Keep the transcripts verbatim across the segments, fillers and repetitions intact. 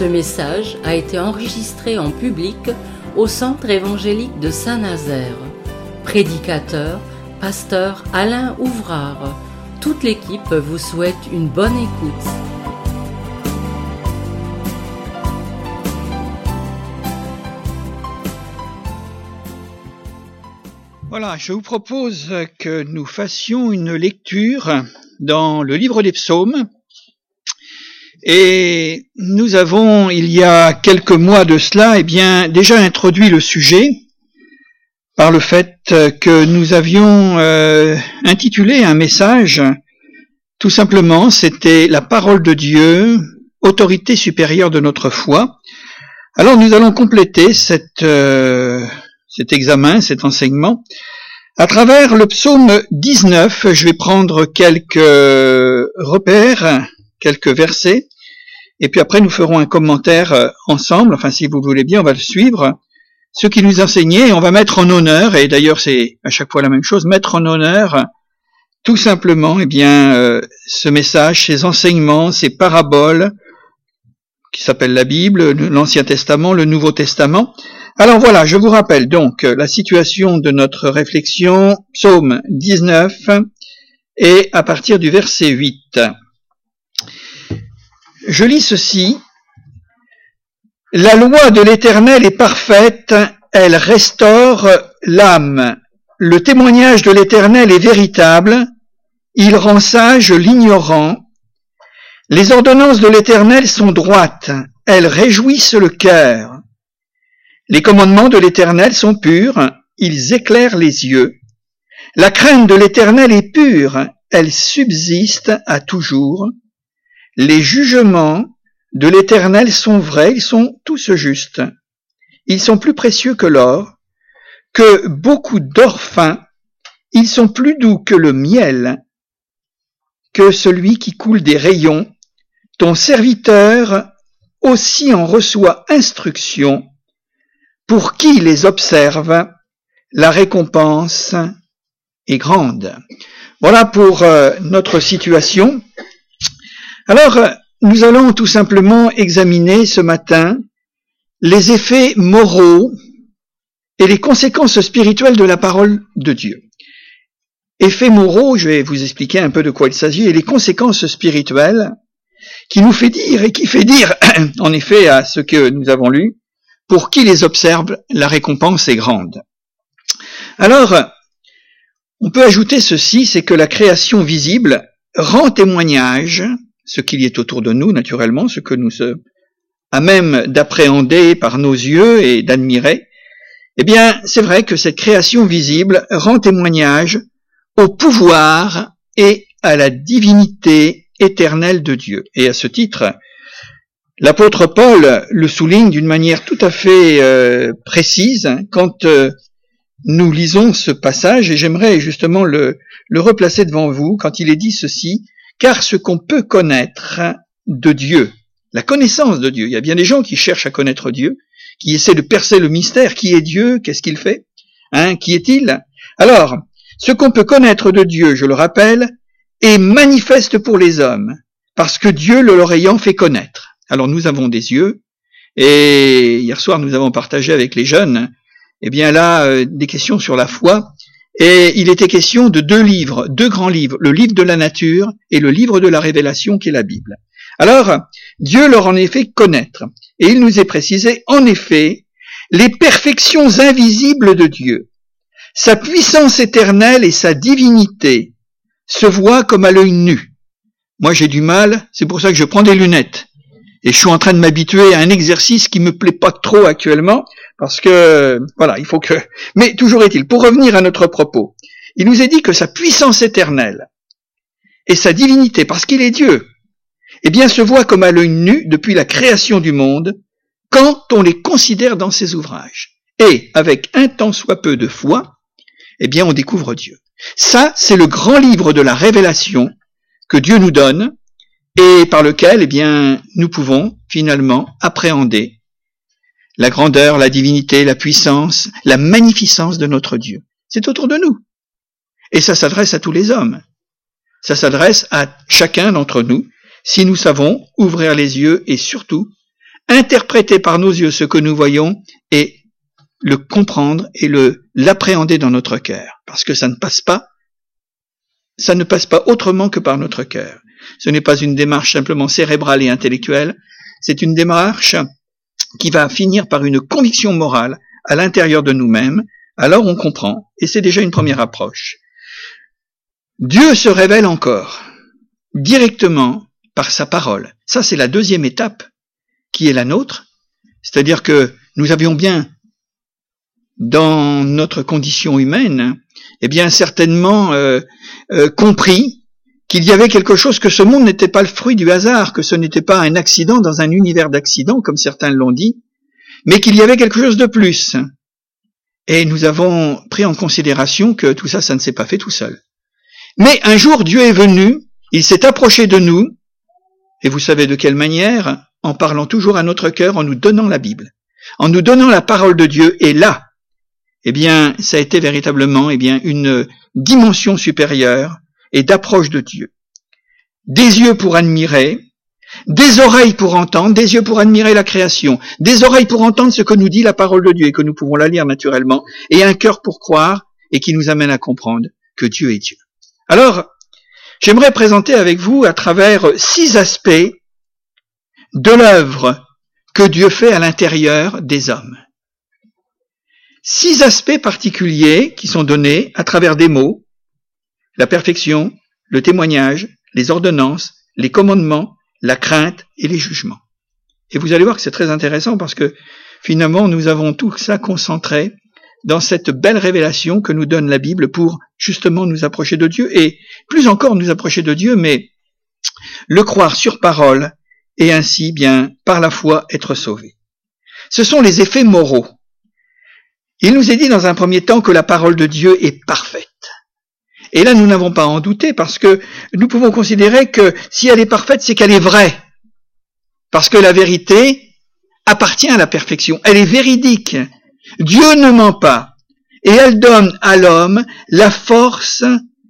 Ce message a été enregistré en public au Centre évangélique de Saint-Nazaire. Prédicateur, pasteur Alain Ouvrard. Toute l'équipe vous souhaite une bonne écoute. Voilà, je vous propose que nous fassions une lecture dans le livre des psaumes. Et nous avons, il y a quelques mois de cela, eh bien, déjà introduit le sujet par le fait que nous avions euh, intitulé un message, tout simplement, c'était la parole de Dieu, autorité supérieure de notre foi. Alors nous allons compléter cette, euh, cet examen, cet enseignement, à travers le psaume dix-neuf. Je vais prendre quelques repères, quelques versets, et puis après nous ferons un commentaire ensemble, enfin si vous voulez bien, on va le suivre. Ce qui nous enseignait, on va mettre en honneur, et d'ailleurs c'est à chaque fois la même chose, mettre en honneur tout simplement eh bien, euh, ce message, ces enseignements, ces paraboles, qui s'appellent la Bible, l'Ancien Testament, le Nouveau Testament. Alors voilà, je vous rappelle donc la situation de notre réflexion, psaume dix-neuf, et à partir du verset huit. Je lis ceci. La loi de l'Éternel est parfaite, elle restaure l'âme. Le témoignage de l'Éternel est véritable, il rend sage l'ignorant. Les ordonnances de l'Éternel sont droites, elles réjouissent le cœur. Les commandements de l'Éternel sont purs, ils éclairent les yeux. La crainte de l'Éternel est pure, elle subsiste à toujours. Les jugements de l'Éternel sont vrais, ils sont tous justes. Ils sont plus précieux que l'or, que beaucoup d'or fin. Ils sont plus doux que le miel, que celui qui coule des rayons. Ton serviteur aussi en reçoit instruction. Pour qui les observe, la récompense est grande. Voilà pour euh, notre situation. Alors, nous allons tout simplement examiner ce matin les effets moraux et les conséquences spirituelles de la parole de Dieu. Effets moraux, je vais vous expliquer un peu de quoi il s'agit, et les conséquences spirituelles qui nous fait dire et qui fait dire, en effet, à ce que nous avons lu, pour qui les observe, la récompense est grande. Alors, on peut ajouter ceci, c'est que la création visible rend témoignage, ce qu'il y est autour de nous, naturellement, ce que nous sommes à même d'appréhender par nos yeux et d'admirer. Eh bien, c'est vrai que cette création visible rend témoignage au pouvoir et à la divinité éternelle de Dieu. Et à ce titre, l'apôtre Paul le souligne d'une manière tout à fait euh, précise quand euh, nous lisons ce passage, et j'aimerais justement le, le replacer devant vous quand il est dit ceci, car ce qu'on peut connaître de Dieu, la connaissance de Dieu, il y a bien des gens qui cherchent à connaître Dieu, qui essaient de percer le mystère, qui est Dieu, qu'est-ce qu'il fait, hein, qui est-il? Alors, ce qu'on peut connaître de Dieu, je le rappelle, est manifeste pour les hommes, parce que Dieu le leur ayant fait connaître. Alors nous avons des yeux, et hier soir nous avons partagé avec les jeunes, eh bien là, euh, des questions sur la foi, et il était question de deux livres, deux grands livres, le livre de la nature et le livre de la révélation qui est la Bible. Alors, Dieu leur en est fait connaître, et il nous est précisé, en effet, les perfections invisibles de Dieu, sa puissance éternelle et sa divinité se voient comme à l'œil nu. Moi j'ai du mal, c'est pour ça que je prends des lunettes. Et je suis en train de m'habituer à un exercice qui me plaît pas trop actuellement, parce que, voilà, il faut que... Mais toujours est-il, pour revenir à notre propos, il nous est dit que sa puissance éternelle et sa divinité, parce qu'il est Dieu, eh bien, se voient comme à l'œil nu depuis la création du monde, quand on les considère dans ses ouvrages. Et, avec un tant soit peu de foi, eh bien, on découvre Dieu. Ça, c'est le grand livre de la révélation que Dieu nous donne, et par lequel, eh bien, nous pouvons finalement appréhender la grandeur, la divinité, la puissance, la magnificence de notre Dieu. C'est autour de nous. Et ça s'adresse à tous les hommes. Ça s'adresse à chacun d'entre nous, si nous savons ouvrir les yeux et surtout interpréter par nos yeux ce que nous voyons et le comprendre et le l'appréhender dans notre cœur, parce que ça ne passe pas, ça ne passe pas autrement que par notre cœur. Ce n'est pas une démarche simplement cérébrale et intellectuelle, c'est une démarche qui va finir par une conviction morale à l'intérieur de nous-mêmes. Alors on comprend, et c'est déjà une première approche. Dieu se révèle encore directement par sa parole. Ça, c'est la deuxième étape qui est la nôtre, c'est-à-dire que nous avions bien, dans notre condition humaine, eh bien certainement euh, euh, compris qu'il y avait quelque chose, que ce monde n'était pas le fruit du hasard, que ce n'était pas un accident dans un univers d'accidents, comme certains l'ont dit, mais qu'il y avait quelque chose de plus. Et nous avons pris en considération que tout ça, ça ne s'est pas fait tout seul. Mais un jour, Dieu est venu, il s'est approché de nous, et vous savez de quelle manière? En parlant toujours à notre cœur, en nous donnant la Bible, en nous donnant la parole de Dieu, et là, eh bien, ça a été véritablement, eh bien, une dimension supérieure et d'approche de Dieu. Des yeux pour admirer, des oreilles pour entendre, des yeux pour admirer la création, des oreilles pour entendre ce que nous dit la parole de Dieu et que nous pouvons la lire naturellement, et un cœur pour croire et qui nous amène à comprendre que Dieu est Dieu. Alors, j'aimerais présenter avec vous à travers six aspects de l'œuvre que Dieu fait à l'intérieur des hommes. Six aspects particuliers qui sont donnés à travers des mots: la perfection, le témoignage, les ordonnances, les commandements, la crainte et les jugements. Et vous allez voir que c'est très intéressant parce que finalement nous avons tout ça concentré dans cette belle révélation que nous donne la Bible pour justement nous approcher de Dieu et plus encore nous approcher de Dieu, mais le croire sur parole et ainsi bien par la foi être sauvé. Ce sont les effets moraux. Il nous est dit dans un premier temps que la parole de Dieu est parfaite. Et là, nous n'avons pas à en douter parce que nous pouvons considérer que si elle est parfaite, c'est qu'elle est vraie. Parce que la vérité appartient à la perfection. Elle est véridique. Dieu ne ment pas. Et elle donne à l'homme la force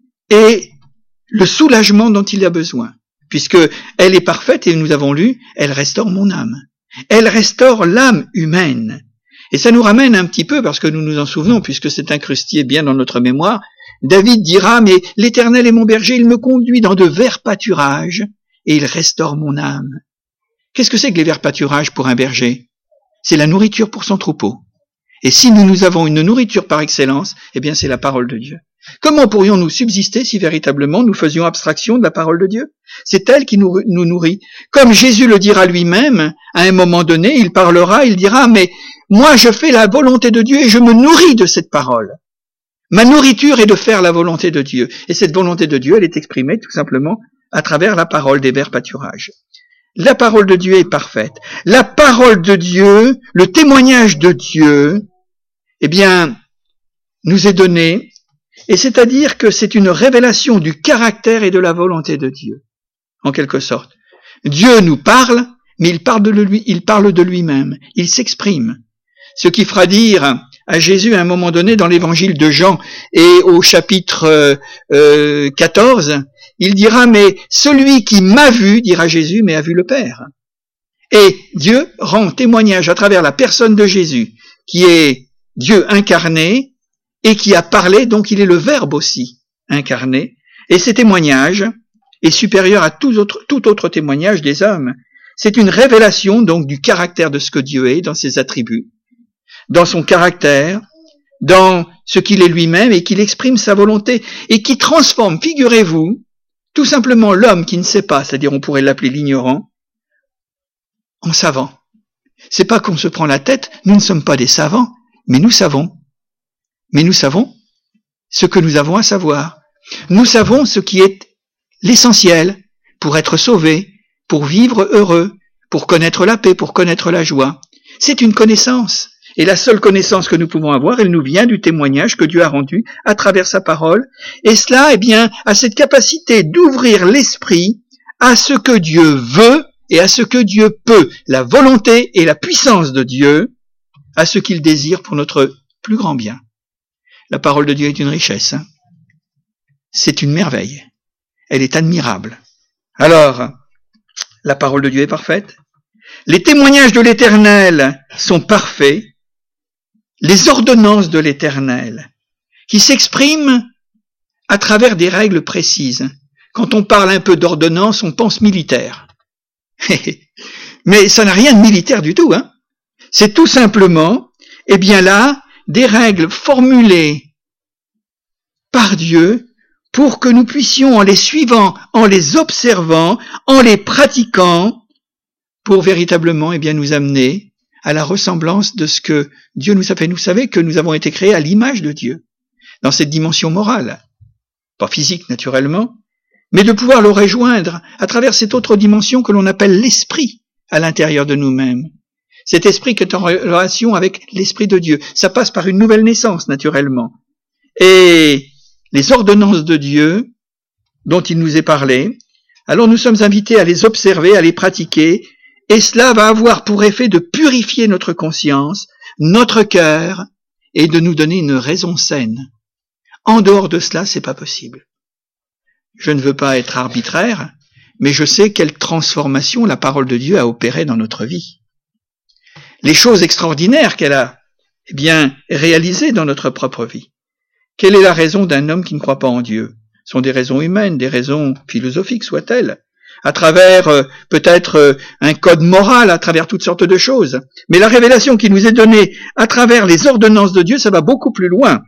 et le soulagement dont il a besoin. Puisque elle est parfaite et nous avons lu, elle restaure mon âme. Elle restaure l'âme humaine. Et ça nous ramène un petit peu, parce que nous nous en souvenons, puisque c'est incrusté bien dans notre mémoire, David dira, mais l'Éternel est mon berger, il me conduit dans de verts pâturages, et il restaure mon âme. Qu'est-ce que c'est que les verts pâturages pour un berger? C'est la nourriture pour son troupeau. Et si nous, nous avons une nourriture par excellence, eh bien c'est la parole de Dieu. Comment pourrions-nous subsister si véritablement nous faisions abstraction de la parole de Dieu? C'est elle qui nous, nous nourrit. Comme Jésus le dira lui-même, à un moment donné, il parlera, il dira, mais moi je fais la volonté de Dieu et je me nourris de cette parole. Ma nourriture est de faire la volonté de Dieu. Et cette volonté de Dieu, elle est exprimée tout simplement à travers la parole des verts pâturages. La parole de Dieu est parfaite. La parole de Dieu, le témoignage de Dieu, eh bien, nous est donné. Et c'est-à-dire que c'est une révélation du caractère et de la volonté de Dieu, en quelque sorte. Dieu nous parle, mais il parle de lui, il parle de lui-même, il s'exprime. Ce qui fera dire à Jésus à un moment donné dans l'évangile de Jean et au chapitre euh, quatorze, il dira, mais celui qui m'a vu, dira Jésus, mais a vu le Père. Et Dieu rend témoignage à travers la personne de Jésus, qui est Dieu incarné, et qui a parlé, donc il est le Verbe aussi, incarné, et ces témoignages est supérieur à tout autre, tout autre témoignage des hommes. C'est une révélation donc du caractère de ce que Dieu est, dans ses attributs, dans son caractère, dans ce qu'il est lui-même, et qu'il exprime sa volonté, et qui transforme, figurez-vous, tout simplement l'homme qui ne sait pas, c'est-à-dire on pourrait l'appeler l'ignorant, en savant. C'est pas qu'on se prend la tête, nous ne sommes pas des savants, mais nous savons. Mais nous savons ce que nous avons à savoir. Nous savons ce qui est l'essentiel pour être sauvés, pour vivre heureux, pour connaître la paix, pour connaître la joie. C'est une connaissance. Et la seule connaissance que nous pouvons avoir, elle nous vient du témoignage que Dieu a rendu à travers sa parole. Et cela, eh bien, a cette capacité d'ouvrir l'esprit à ce que Dieu veut et à ce que Dieu peut, la volonté et la puissance de Dieu, à ce qu'il désire pour notre plus grand bien. La parole de Dieu est une richesse. Hein. C'est une merveille. Elle est admirable. Alors, la parole de Dieu est parfaite. Les témoignages de l'Éternel sont parfaits, les ordonnances de l'Éternel, qui s'expriment à travers des règles précises. Quand on parle un peu d'ordonnance, on pense militaire. Mais ça n'a rien de militaire du tout, hein. C'est tout simplement, eh bien là, des règles formulées par Dieu pour que nous puissions, en les suivant, en les observant, en les pratiquant, pour véritablement, eh bien, nous amener à la ressemblance de ce que Dieu nous a fait. Vous savez que nous avons été créés à l'image de Dieu, dans cette dimension morale, pas physique naturellement, mais de pouvoir le rejoindre à travers cette autre dimension que l'on appelle l'esprit à l'intérieur de nous-mêmes. Cet esprit qui est en relation avec l'esprit de Dieu. Ça passe par une nouvelle naissance, naturellement. Et les ordonnances de Dieu, dont il nous est parlé, alors nous sommes invités à les observer, à les pratiquer, et cela va avoir pour effet de purifier notre conscience, notre cœur, et de nous donner une raison saine. En dehors de cela, c'est pas possible. Je ne veux pas être arbitraire, mais je sais quelle transformation la parole de Dieu a opéré dans notre vie. Les choses extraordinaires qu'elle a, eh bien, réalisées dans notre propre vie. Quelle est la raison d'un homme qui ne croit pas en Dieu? Ce sont des raisons humaines, des raisons philosophiques, soient-elles, à travers euh, peut-être euh, un code moral, à travers toutes sortes de choses. Mais la révélation qui nous est donnée à travers les ordonnances de Dieu, ça va beaucoup plus loin.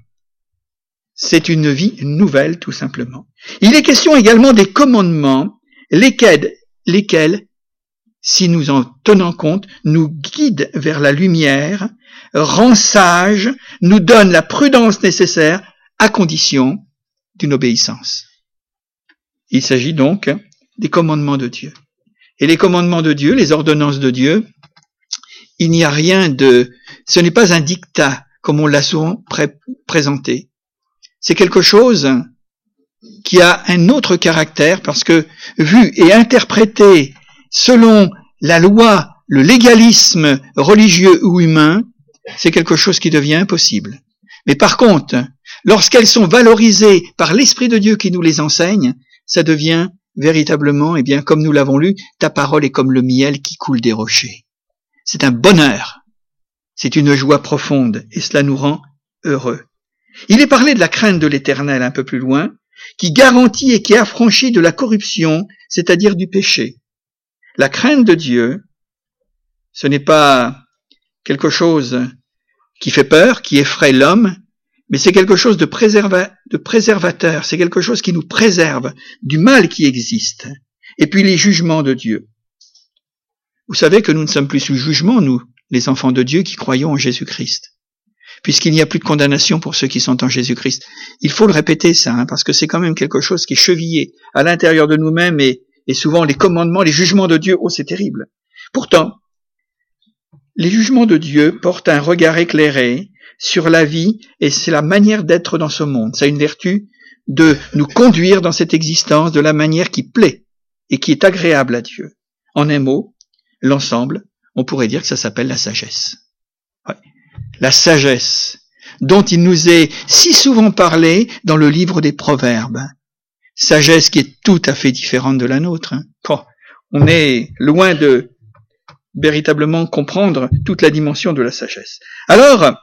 C'est une vie nouvelle, tout simplement. Il est question également des commandements, lesquels, lesquels, si nous en tenons compte, nous guident vers la lumière, rend sages, nous donnent la prudence nécessaire, à condition d'une obéissance. Il s'agit donc des commandements de Dieu. Et les commandements de Dieu, les ordonnances de Dieu, il n'y a rien de... Ce n'est pas un dictat, comme on l'a souvent pré- présenté. C'est quelque chose qui a un autre caractère, parce que, vu et interprété selon la loi, le légalisme religieux ou humain, c'est quelque chose qui devient impossible. Mais par contre, lorsqu'elles sont valorisées par l'Esprit de Dieu qui nous les enseigne, ça devient véritablement, eh bien, comme nous l'avons lu, ta parole est comme le miel qui coule des rochers. C'est un bonheur, c'est une joie profonde, et cela nous rend heureux. Il est parlé de la crainte de l'Éternel un peu plus loin, qui garantit et qui affranchit de la corruption, c'est-à-dire du péché. La crainte de Dieu, ce n'est pas quelque chose qui fait peur, qui effraie l'homme, mais c'est quelque chose de, préserva- de préservateur, c'est quelque chose qui nous préserve du mal qui existe. Et puis les jugements de Dieu. Vous savez que nous ne sommes plus sous jugement, nous, les enfants de Dieu qui croyons en Jésus-Christ. Puisqu'il n'y a plus de condamnation pour ceux qui sont en Jésus-Christ. Il faut le répéter ça, hein, parce que c'est quand même quelque chose qui est chevillé à l'intérieur de nous-mêmes et, et souvent les commandements, les jugements de Dieu, oh c'est terrible. Pourtant, les jugements de Dieu portent un regard éclairé sur la vie et c'est la manière d'être dans ce monde. Ça a une vertu de nous conduire dans cette existence de la manière qui plaît et qui est agréable à Dieu. En un mot, l'ensemble, on pourrait dire que ça s'appelle la sagesse. Ouais. La sagesse dont il nous est si souvent parlé dans le livre des Proverbes. Sagesse qui est tout à fait différente de la nôtre. Hein. Oh, on est loin de véritablement comprendre toute la dimension de la sagesse. Alors,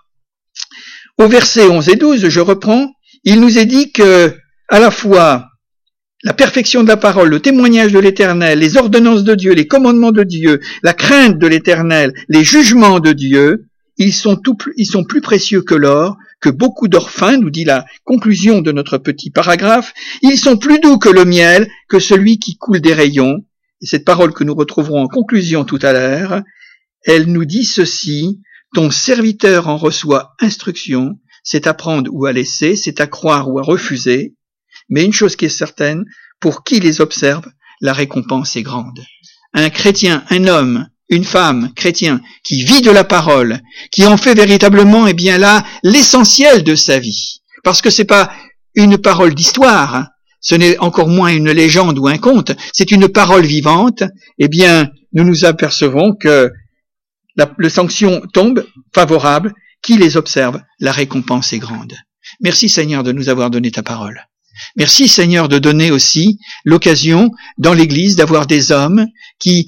au verset onze et douze, je reprends, il nous est dit que, à la fois, la perfection de la parole, le témoignage de l'Éternel, les ordonnances de Dieu, les commandements de Dieu, la crainte de l'Éternel, les jugements de Dieu, ils sont, tout, ils sont plus précieux que l'or, que beaucoup d'or fin, nous dit la conclusion de notre petit paragraphe. Ils sont plus doux que le miel, que celui qui coule des rayons. Et cette parole que nous retrouverons en conclusion tout à l'heure, elle nous dit ceci, ton serviteur en reçoit instruction, c'est à prendre ou à laisser, c'est à croire ou à refuser. Mais une chose qui est certaine, pour qui les observe, la récompense est grande. Un chrétien, un homme, une femme chrétien qui vit de la parole, qui en fait véritablement, eh bien là, l'essentiel de sa vie. Parce que c'est pas une parole d'histoire, ce n'est encore moins une légende ou un conte, c'est une parole vivante, eh bien, nous nous apercevons que la, la sanction tombe favorable, qui les observe, la récompense est grande. Merci Seigneur de nous avoir donné ta parole. Merci Seigneur de donner aussi l'occasion dans l'Église d'avoir des hommes qui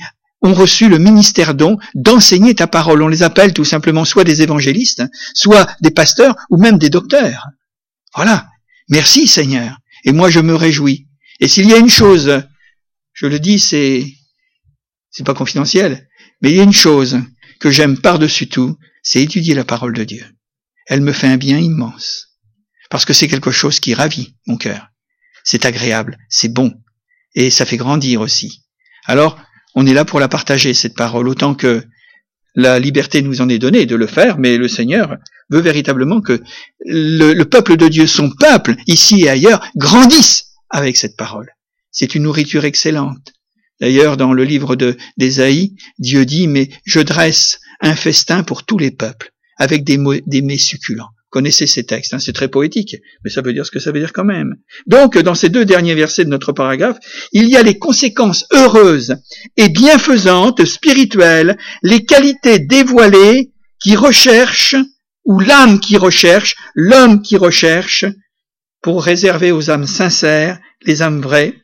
ont reçu le ministère don d'enseigner ta parole. On les appelle tout simplement soit des évangélistes, soit des pasteurs ou même des docteurs. Voilà. Merci Seigneur. Et moi je me réjouis. Et s'il y a une chose, je le dis, c'est, c'est pas confidentiel, mais il y a une chose que j'aime par-dessus tout, c'est étudier la parole de Dieu. Elle me fait un bien immense. Parce que c'est quelque chose qui ravit mon cœur. C'est agréable, c'est bon. Et ça fait grandir aussi. Alors, on est là pour la partager, cette parole, autant que la liberté nous en est donnée de le faire, mais le Seigneur veut véritablement que le, le peuple de Dieu, son peuple, ici et ailleurs, grandisse avec cette parole. C'est une nourriture excellente. D'ailleurs, dans le livre de, d'Ésaïe, Dieu dit, mais je dresse un festin pour tous les peuples, avec des, des mets succulents. Connaissez ces textes, hein, c'est très poétique, mais ça veut dire ce que ça veut dire quand même. Donc, dans ces deux derniers versets de notre paragraphe, il y a les conséquences heureuses et bienfaisantes, spirituelles, les qualités dévoilées qui recherchent, ou l'âme qui recherche, l'homme qui recherche, pour réserver aux âmes sincères, les âmes vraies.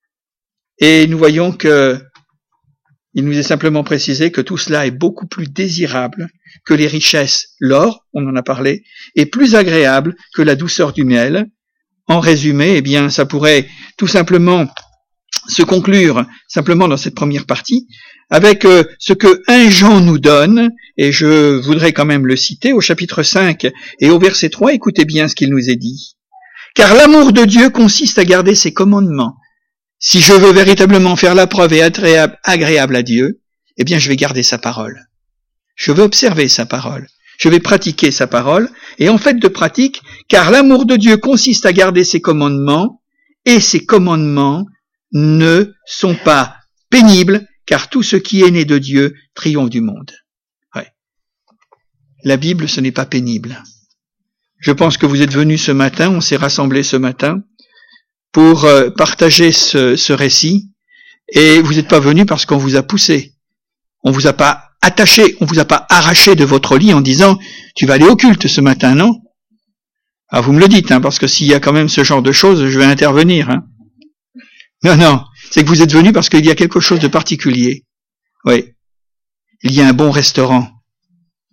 Et nous voyons que il nous est simplement précisé que tout cela est beaucoup plus désirable que les richesses, l'or, on en a parlé, est plus agréable que la douceur du miel. En résumé, eh bien, ça pourrait tout simplement se conclure simplement dans cette première partie avec euh, ce que un Jean nous donne, et je voudrais quand même le citer au chapitre cinq et au verset trois, écoutez bien ce qu'il nous est dit. Car l'amour de Dieu consiste à garder ses commandements. Si je veux véritablement faire la preuve et être agréable à Dieu, eh bien je vais garder sa parole. Je veux observer sa parole. Je vais pratiquer sa parole. Et en fait de pratique, car l'amour de Dieu consiste à garder ses commandements, et ses commandements ne sont pas pénibles, car tout ce qui est né de Dieu triomphe du monde. Ouais. La Bible, ce n'est pas pénible. Je pense que vous êtes venus ce matin, on s'est rassemblés ce matin, pour euh, partager ce, ce récit, et vous n'êtes pas venus parce qu'on vous a poussé. On vous a pas attaché, on vous a pas arraché de votre lit en disant « tu vas aller au culte ce matin, non ?» Ah, vous me le dites, hein, parce que s'il y a quand même ce genre de choses, je vais intervenir. Hein. Non, non, c'est que vous êtes venus parce qu'il y a quelque chose de particulier. Oui, il y a un bon restaurant, comprenez ?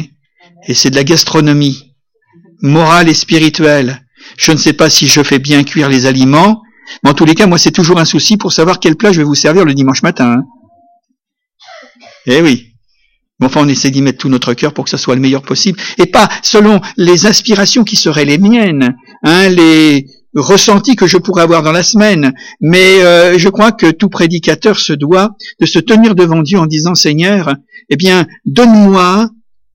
Et c'est de la gastronomie, morale et spirituelle. Je ne sais pas si je fais bien cuire les aliments, mais en tous les cas, moi, c'est toujours un souci pour savoir quel plat je vais vous servir le dimanche matin. Hein. Eh oui. Mais enfin, on essaie d'y mettre tout notre cœur pour que ça soit le meilleur possible, et pas selon les inspirations qui seraient les miennes, hein, les ressentis que je pourrais avoir dans la semaine. Mais euh, je crois que tout prédicateur se doit de se tenir devant Dieu en disant « Seigneur, eh bien, donne-moi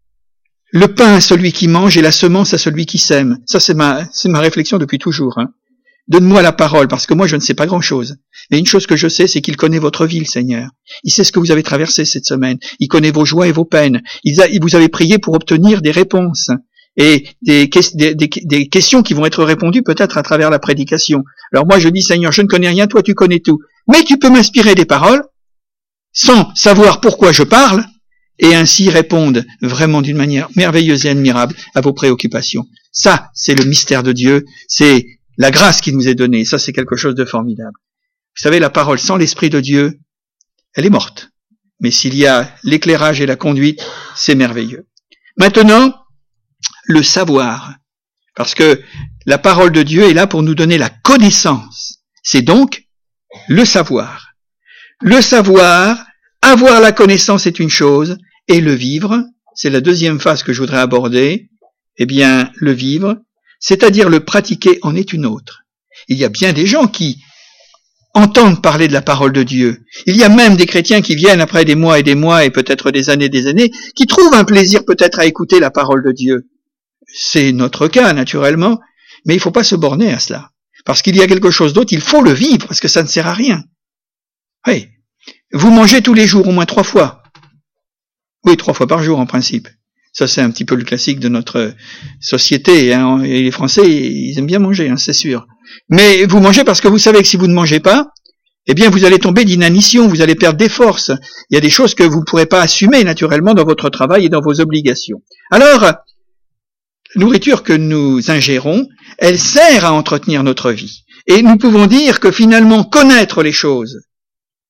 le pain à celui qui mange et la semence à celui qui sème. » Ça, c'est ma, c'est ma réflexion depuis toujours. Hein. Donne-moi la parole, parce que moi, je ne sais pas grand-chose. Mais une chose que je sais, c'est qu'il connaît votre vie, le Seigneur. Il sait ce que vous avez traversé cette semaine. Il connaît vos joies et vos peines. Il, a, il vous avez prié pour obtenir des réponses et des, des, des, des questions qui vont être répondues peut-être à travers la prédication. Alors moi, je dis, Seigneur, je ne connais rien, toi, tu connais tout. Mais tu peux m'inspirer des paroles sans savoir pourquoi je parle, et ainsi répondre vraiment d'une manière merveilleuse et admirable à vos préoccupations. Ça, c'est le mystère de Dieu, c'est la grâce qui nous est donnée, ça c'est quelque chose de formidable. Vous savez, la parole sans l'Esprit de Dieu, elle est morte. Mais s'il y a l'éclairage et la conduite, c'est merveilleux. Maintenant, le savoir, parce que la parole de Dieu est là pour nous donner la connaissance. C'est donc le savoir. Le savoir, avoir la connaissance est une chose, et le vivre, c'est la deuxième phase que je voudrais aborder, eh bien, le vivre, c'est-à-dire le pratiquer en est une autre. Il y a bien des gens qui entendent parler de la parole de Dieu. Il y a même des chrétiens qui viennent après des mois et des mois et peut-être des années et des années, qui trouvent un plaisir peut-être à écouter la parole de Dieu. C'est notre cas, naturellement, mais il ne faut pas se borner à cela. Parce qu'il y a quelque chose d'autre, il faut le vivre, parce que ça ne sert à rien. Oui. Vous mangez tous les jours, au moins trois fois. Oui, trois fois par jour en principe. Ça, c'est un petit peu le classique de notre société. Hein. Et les Français, ils aiment bien manger, hein, c'est sûr. Mais vous mangez parce que vous savez que si vous ne mangez pas, eh bien, vous allez tomber d'inanition, vous allez perdre des forces. Il y a des choses que vous ne pourrez pas assumer naturellement dans votre travail et dans vos obligations. Alors, la nourriture que nous ingérons, elle sert à entretenir notre vie. Et nous pouvons dire que finalement, connaître les choses,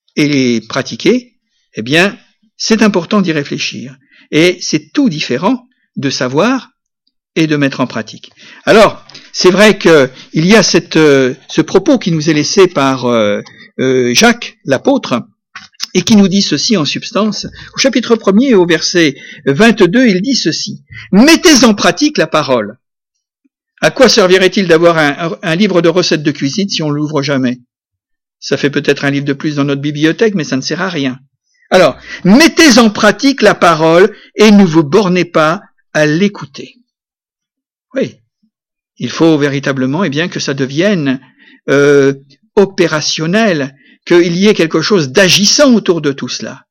et les pratiquer, eh bien, c'est important d'y réfléchir. Et c'est tout différent de savoir et de mettre en pratique. Alors, c'est vrai qu'il y a cette, euh, ce propos qui nous est laissé par euh, euh, Jacques, l'apôtre, et qui nous dit ceci en substance. Au chapitre premier, au verset vingt-deux, il dit ceci. « Mettez en pratique la parole. » À quoi servirait-il d'avoir un, un livre de recettes de cuisine si on ne l'ouvre jamais? Ça fait peut-être un livre de plus dans notre bibliothèque, mais ça ne sert à rien. Alors, mettez en pratique la parole et ne vous bornez pas à l'écouter. Oui, il faut véritablement eh bien, que ça devienne euh, opérationnel, qu'il y ait quelque chose d'agissant autour de tout cela.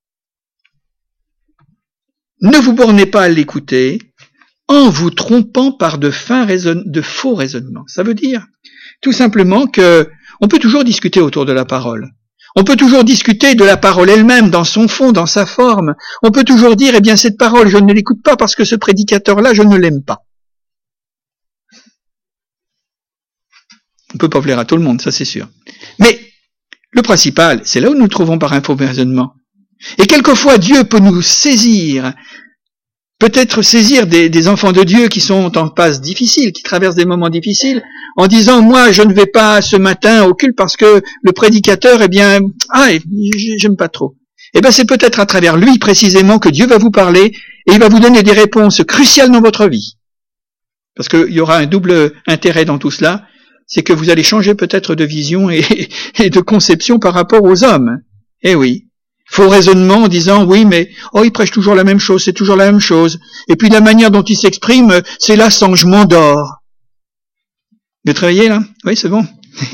Ne vous bornez pas à l'écouter en vous trompant par de fins raisonn- de faux raisonnements. Ça veut dire tout simplement que on peut toujours discuter autour de la parole. On peut toujours discuter de la parole elle-même, dans son fond, dans sa forme. On peut toujours dire, eh bien, cette parole, je ne l'écoute pas parce que ce prédicateur-là, je ne l'aime pas. On ne peut pas plaire à tout le monde, ça c'est sûr. Mais le principal, c'est là où nous le trouvons par un faux raisonnement. Et quelquefois, Dieu peut nous saisir, peut-être saisir des, des enfants de Dieu qui sont en passe difficile, qui traversent des moments difficiles, en disant, moi, je ne vais pas ce matin au culte parce que le prédicateur, eh bien, ah, j'aime pas trop. Eh bien, c'est peut-être à travers lui, précisément, que Dieu va vous parler et il va vous donner des réponses cruciales dans votre vie. Parce qu'il y aura un double intérêt dans tout cela, c'est que vous allez changer peut-être de vision et, et de conception par rapport aux hommes. Eh oui. Faux raisonnement en disant, oui, mais, oh, il prêche toujours la même chose, c'est toujours la même chose. Et puis la manière dont il s'exprime, c'est lassant, je m'endors. Vous travaillez là? Oui, c'est bon.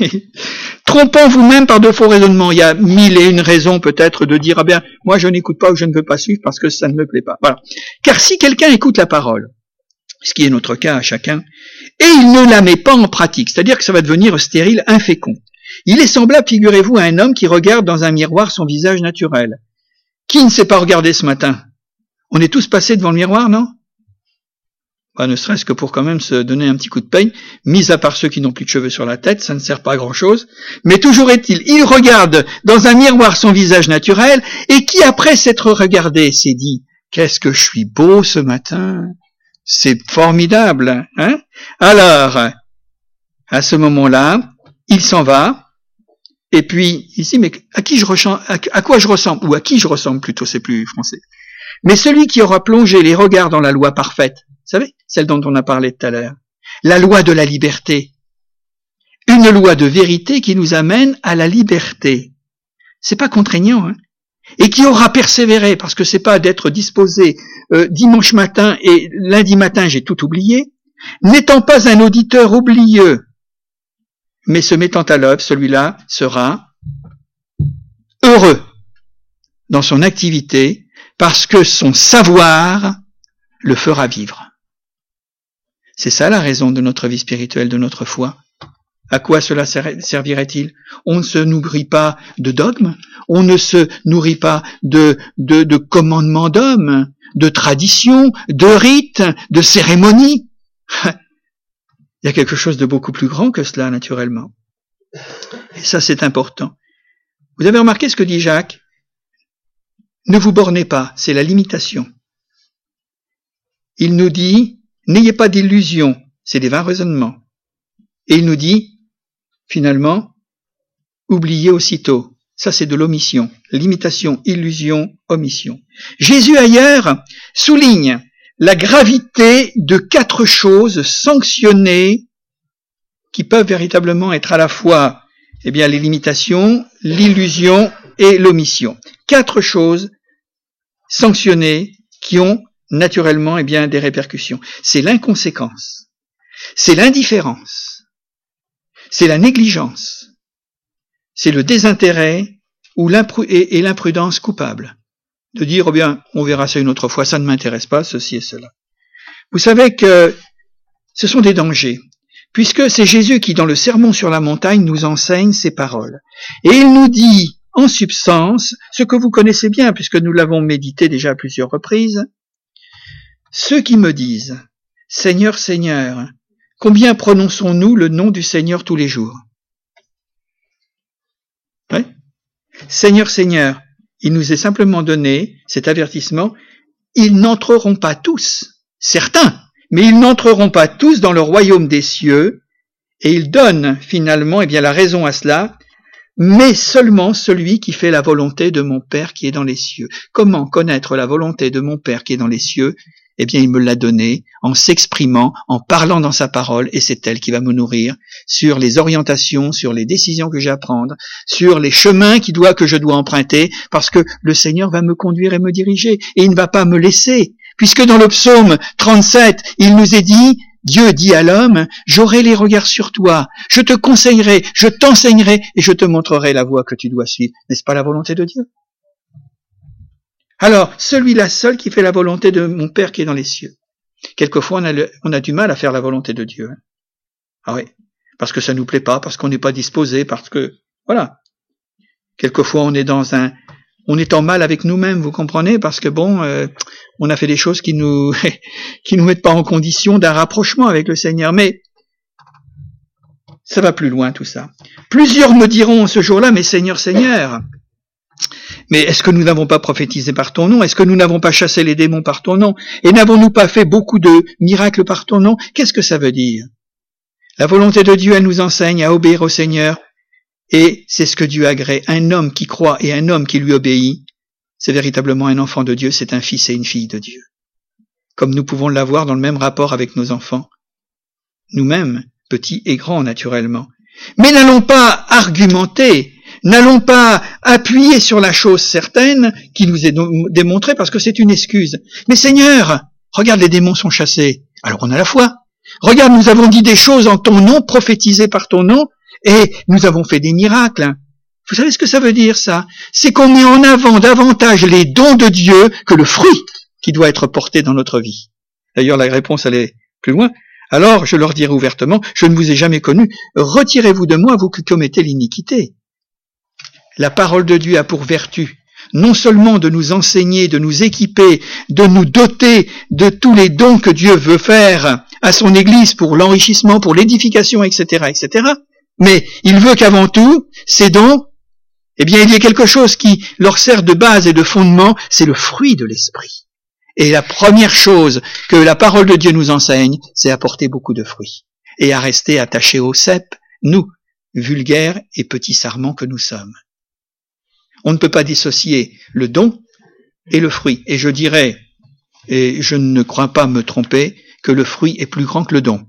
Trompant vous-même par de faux raisonnements. Il y a mille et une raisons peut-être de dire, ah bien, moi je n'écoute pas ou je ne veux pas suivre parce que ça ne me plaît pas. Voilà. Car si quelqu'un écoute la parole, ce qui est notre cas à chacun, et il ne la met pas en pratique, c'est-à-dire que ça va devenir stérile, infécond. Il est semblable, figurez-vous, à un homme qui regarde dans un miroir son visage naturel. Qui ne s'est pas regardé ce matin? On est tous passés devant le miroir, non? Bah, ne serait-ce que pour quand même se donner un petit coup de peine, mis à part ceux qui n'ont plus de cheveux sur la tête, ça ne sert pas à grand-chose. Mais toujours est-il, il regarde dans un miroir son visage naturel, et qui, après s'être regardé, s'est dit, qu'est-ce que je suis beau ce matin? C'est formidable, hein? Alors, à ce moment-là, il s'en va, et puis, il dit, mais à qui je ressemble, à quoi je ressemble, ou à qui je ressemble plutôt, c'est plus français. Mais celui qui aura plongé les regards dans la loi parfaite, vous savez, celle dont on a parlé tout à l'heure, la loi de la liberté, une loi de vérité qui nous amène à la liberté. C'est pas contraignant, hein? Et qui aura persévéré, parce que c'est pas d'être disposé euh, dimanche matin et lundi matin j'ai tout oublié, n'étant pas un auditeur oublieux, mais se mettant à l'œuvre, celui-là sera heureux dans son activité, parce que son savoir le fera vivre. C'est ça la raison de notre vie spirituelle, de notre foi. À quoi cela servirait-il? On ne se nourrit pas de dogmes, on ne se nourrit pas de, de, de commandements d'hommes, de traditions, de rites, de cérémonies. Il y a quelque chose de beaucoup plus grand que cela, naturellement. Et ça, c'est important. Vous avez remarqué ce que dit Jacques? Ne vous bornez pas, c'est la limitation. Il nous dit, n'ayez pas d'illusions, c'est des vains raisonnements. Et il nous dit, finalement, oubliez aussitôt. Ça, c'est de l'omission. Limitation, illusion, omission. Jésus, ailleurs, souligne la gravité de quatre choses sanctionnées qui peuvent véritablement être à la fois, eh bien, les limitations, l'illusion et l'omission. Quatre choses sanctionnées qui ont naturellement, eh bien, des répercussions. C'est l'inconséquence, c'est l'indifférence, c'est la négligence, c'est le désintérêt ou l'impru- et, et l'imprudence coupable. De dire, oh bien, on verra ça une autre fois, ça ne m'intéresse pas, ceci et cela. Vous savez que ce sont des dangers, puisque c'est Jésus qui, dans le Sermon sur la montagne, nous enseigne ces paroles. Et il nous dit, en substance, ce que vous connaissez bien, puisque nous l'avons médité déjà à plusieurs reprises, ceux qui me disent, Seigneur, Seigneur, combien prononçons-nous le nom du Seigneur tous les jours? Ouais. Seigneur, Seigneur, il nous est simplement donné cet avertissement, ils n'entreront pas tous, certains, mais ils n'entreront pas tous dans le royaume des cieux, et il donne finalement eh bien, la raison à cela, mais seulement celui qui fait la volonté de mon Père qui est dans les cieux. Comment connaître la volonté de mon Père qui est dans les cieux? Eh bien, il me l'a donné en s'exprimant, en parlant dans sa parole, et c'est elle qui va me nourrir sur les orientations, sur les décisions que j'ai à prendre, sur les chemins qui doit, que je dois emprunter, parce que le Seigneur va me conduire et me diriger, et il ne va pas me laisser. Puisque dans le psaume trente-sept, il nous est dit, Dieu dit à l'homme, j'aurai les regards sur toi, je te conseillerai, je t'enseignerai et je te montrerai la voie que tu dois suivre. N'est-ce pas la volonté de Dieu? Alors, celui-là seul qui fait la volonté de mon Père qui est dans les cieux. Quelquefois, on a, le, on a du mal à faire la volonté de Dieu. Hein. Ah oui, parce que ça nous plaît pas, parce qu'on n'est pas disposé, parce que, voilà. Quelquefois, on est dans un, on est en mal avec nous-mêmes, vous comprenez, parce que bon, euh, on a fait des choses qui nous, qui nous mettent pas en condition d'un rapprochement avec le Seigneur. Mais ça va plus loin tout ça. Plusieurs me diront ce jour-là, mais Seigneur, Seigneur, mais est-ce que nous n'avons pas prophétisé par ton nom? Est-ce que nous n'avons pas chassé les démons par ton nom? Et n'avons-nous pas fait beaucoup de miracles par ton nom? Qu'est-ce que ça veut dire? La volonté de Dieu, elle nous enseigne à obéir au Seigneur. Et c'est ce que Dieu agrée. Un homme qui croit et un homme qui lui obéit, c'est véritablement un enfant de Dieu, c'est un fils et une fille de Dieu. Comme nous pouvons l'avoir dans le même rapport avec nos enfants. Nous-mêmes, petits et grands naturellement. Mais n'allons pas argumenter, n'allons pas appuyer sur la chose certaine qui nous est démontrée parce que c'est une excuse. Mais Seigneur, regarde, les démons sont chassés. Alors on a la foi. Regarde, nous avons dit des choses en ton nom, prophétisées par ton nom, et nous avons fait des miracles. Vous savez ce que ça veut dire, ça? C'est qu'on met en avant davantage les dons de Dieu que le fruit qui doit être porté dans notre vie. D'ailleurs, la réponse, elle est plus loin. Alors, je leur dirai ouvertement, je ne vous ai jamais connu. Retirez-vous de moi, vous qui commettez l'iniquité. La parole de Dieu a pour vertu non seulement de nous enseigner, de nous équiper, de nous doter de tous les dons que Dieu veut faire à son Église pour l'enrichissement, pour l'édification, et cetera, et cetera, mais il veut qu'avant tout, ces dons, eh bien, il y ait quelque chose qui leur sert de base et de fondement, c'est le fruit de l'esprit. Et la première chose que la parole de Dieu nous enseigne, c'est à porter beaucoup de fruits et à rester attachés au cep, nous, vulgaires et petits sarments que nous sommes. On ne peut pas dissocier le don et le fruit. Et je dirais, et je ne crois pas me tromper, que le fruit est plus grand que le don.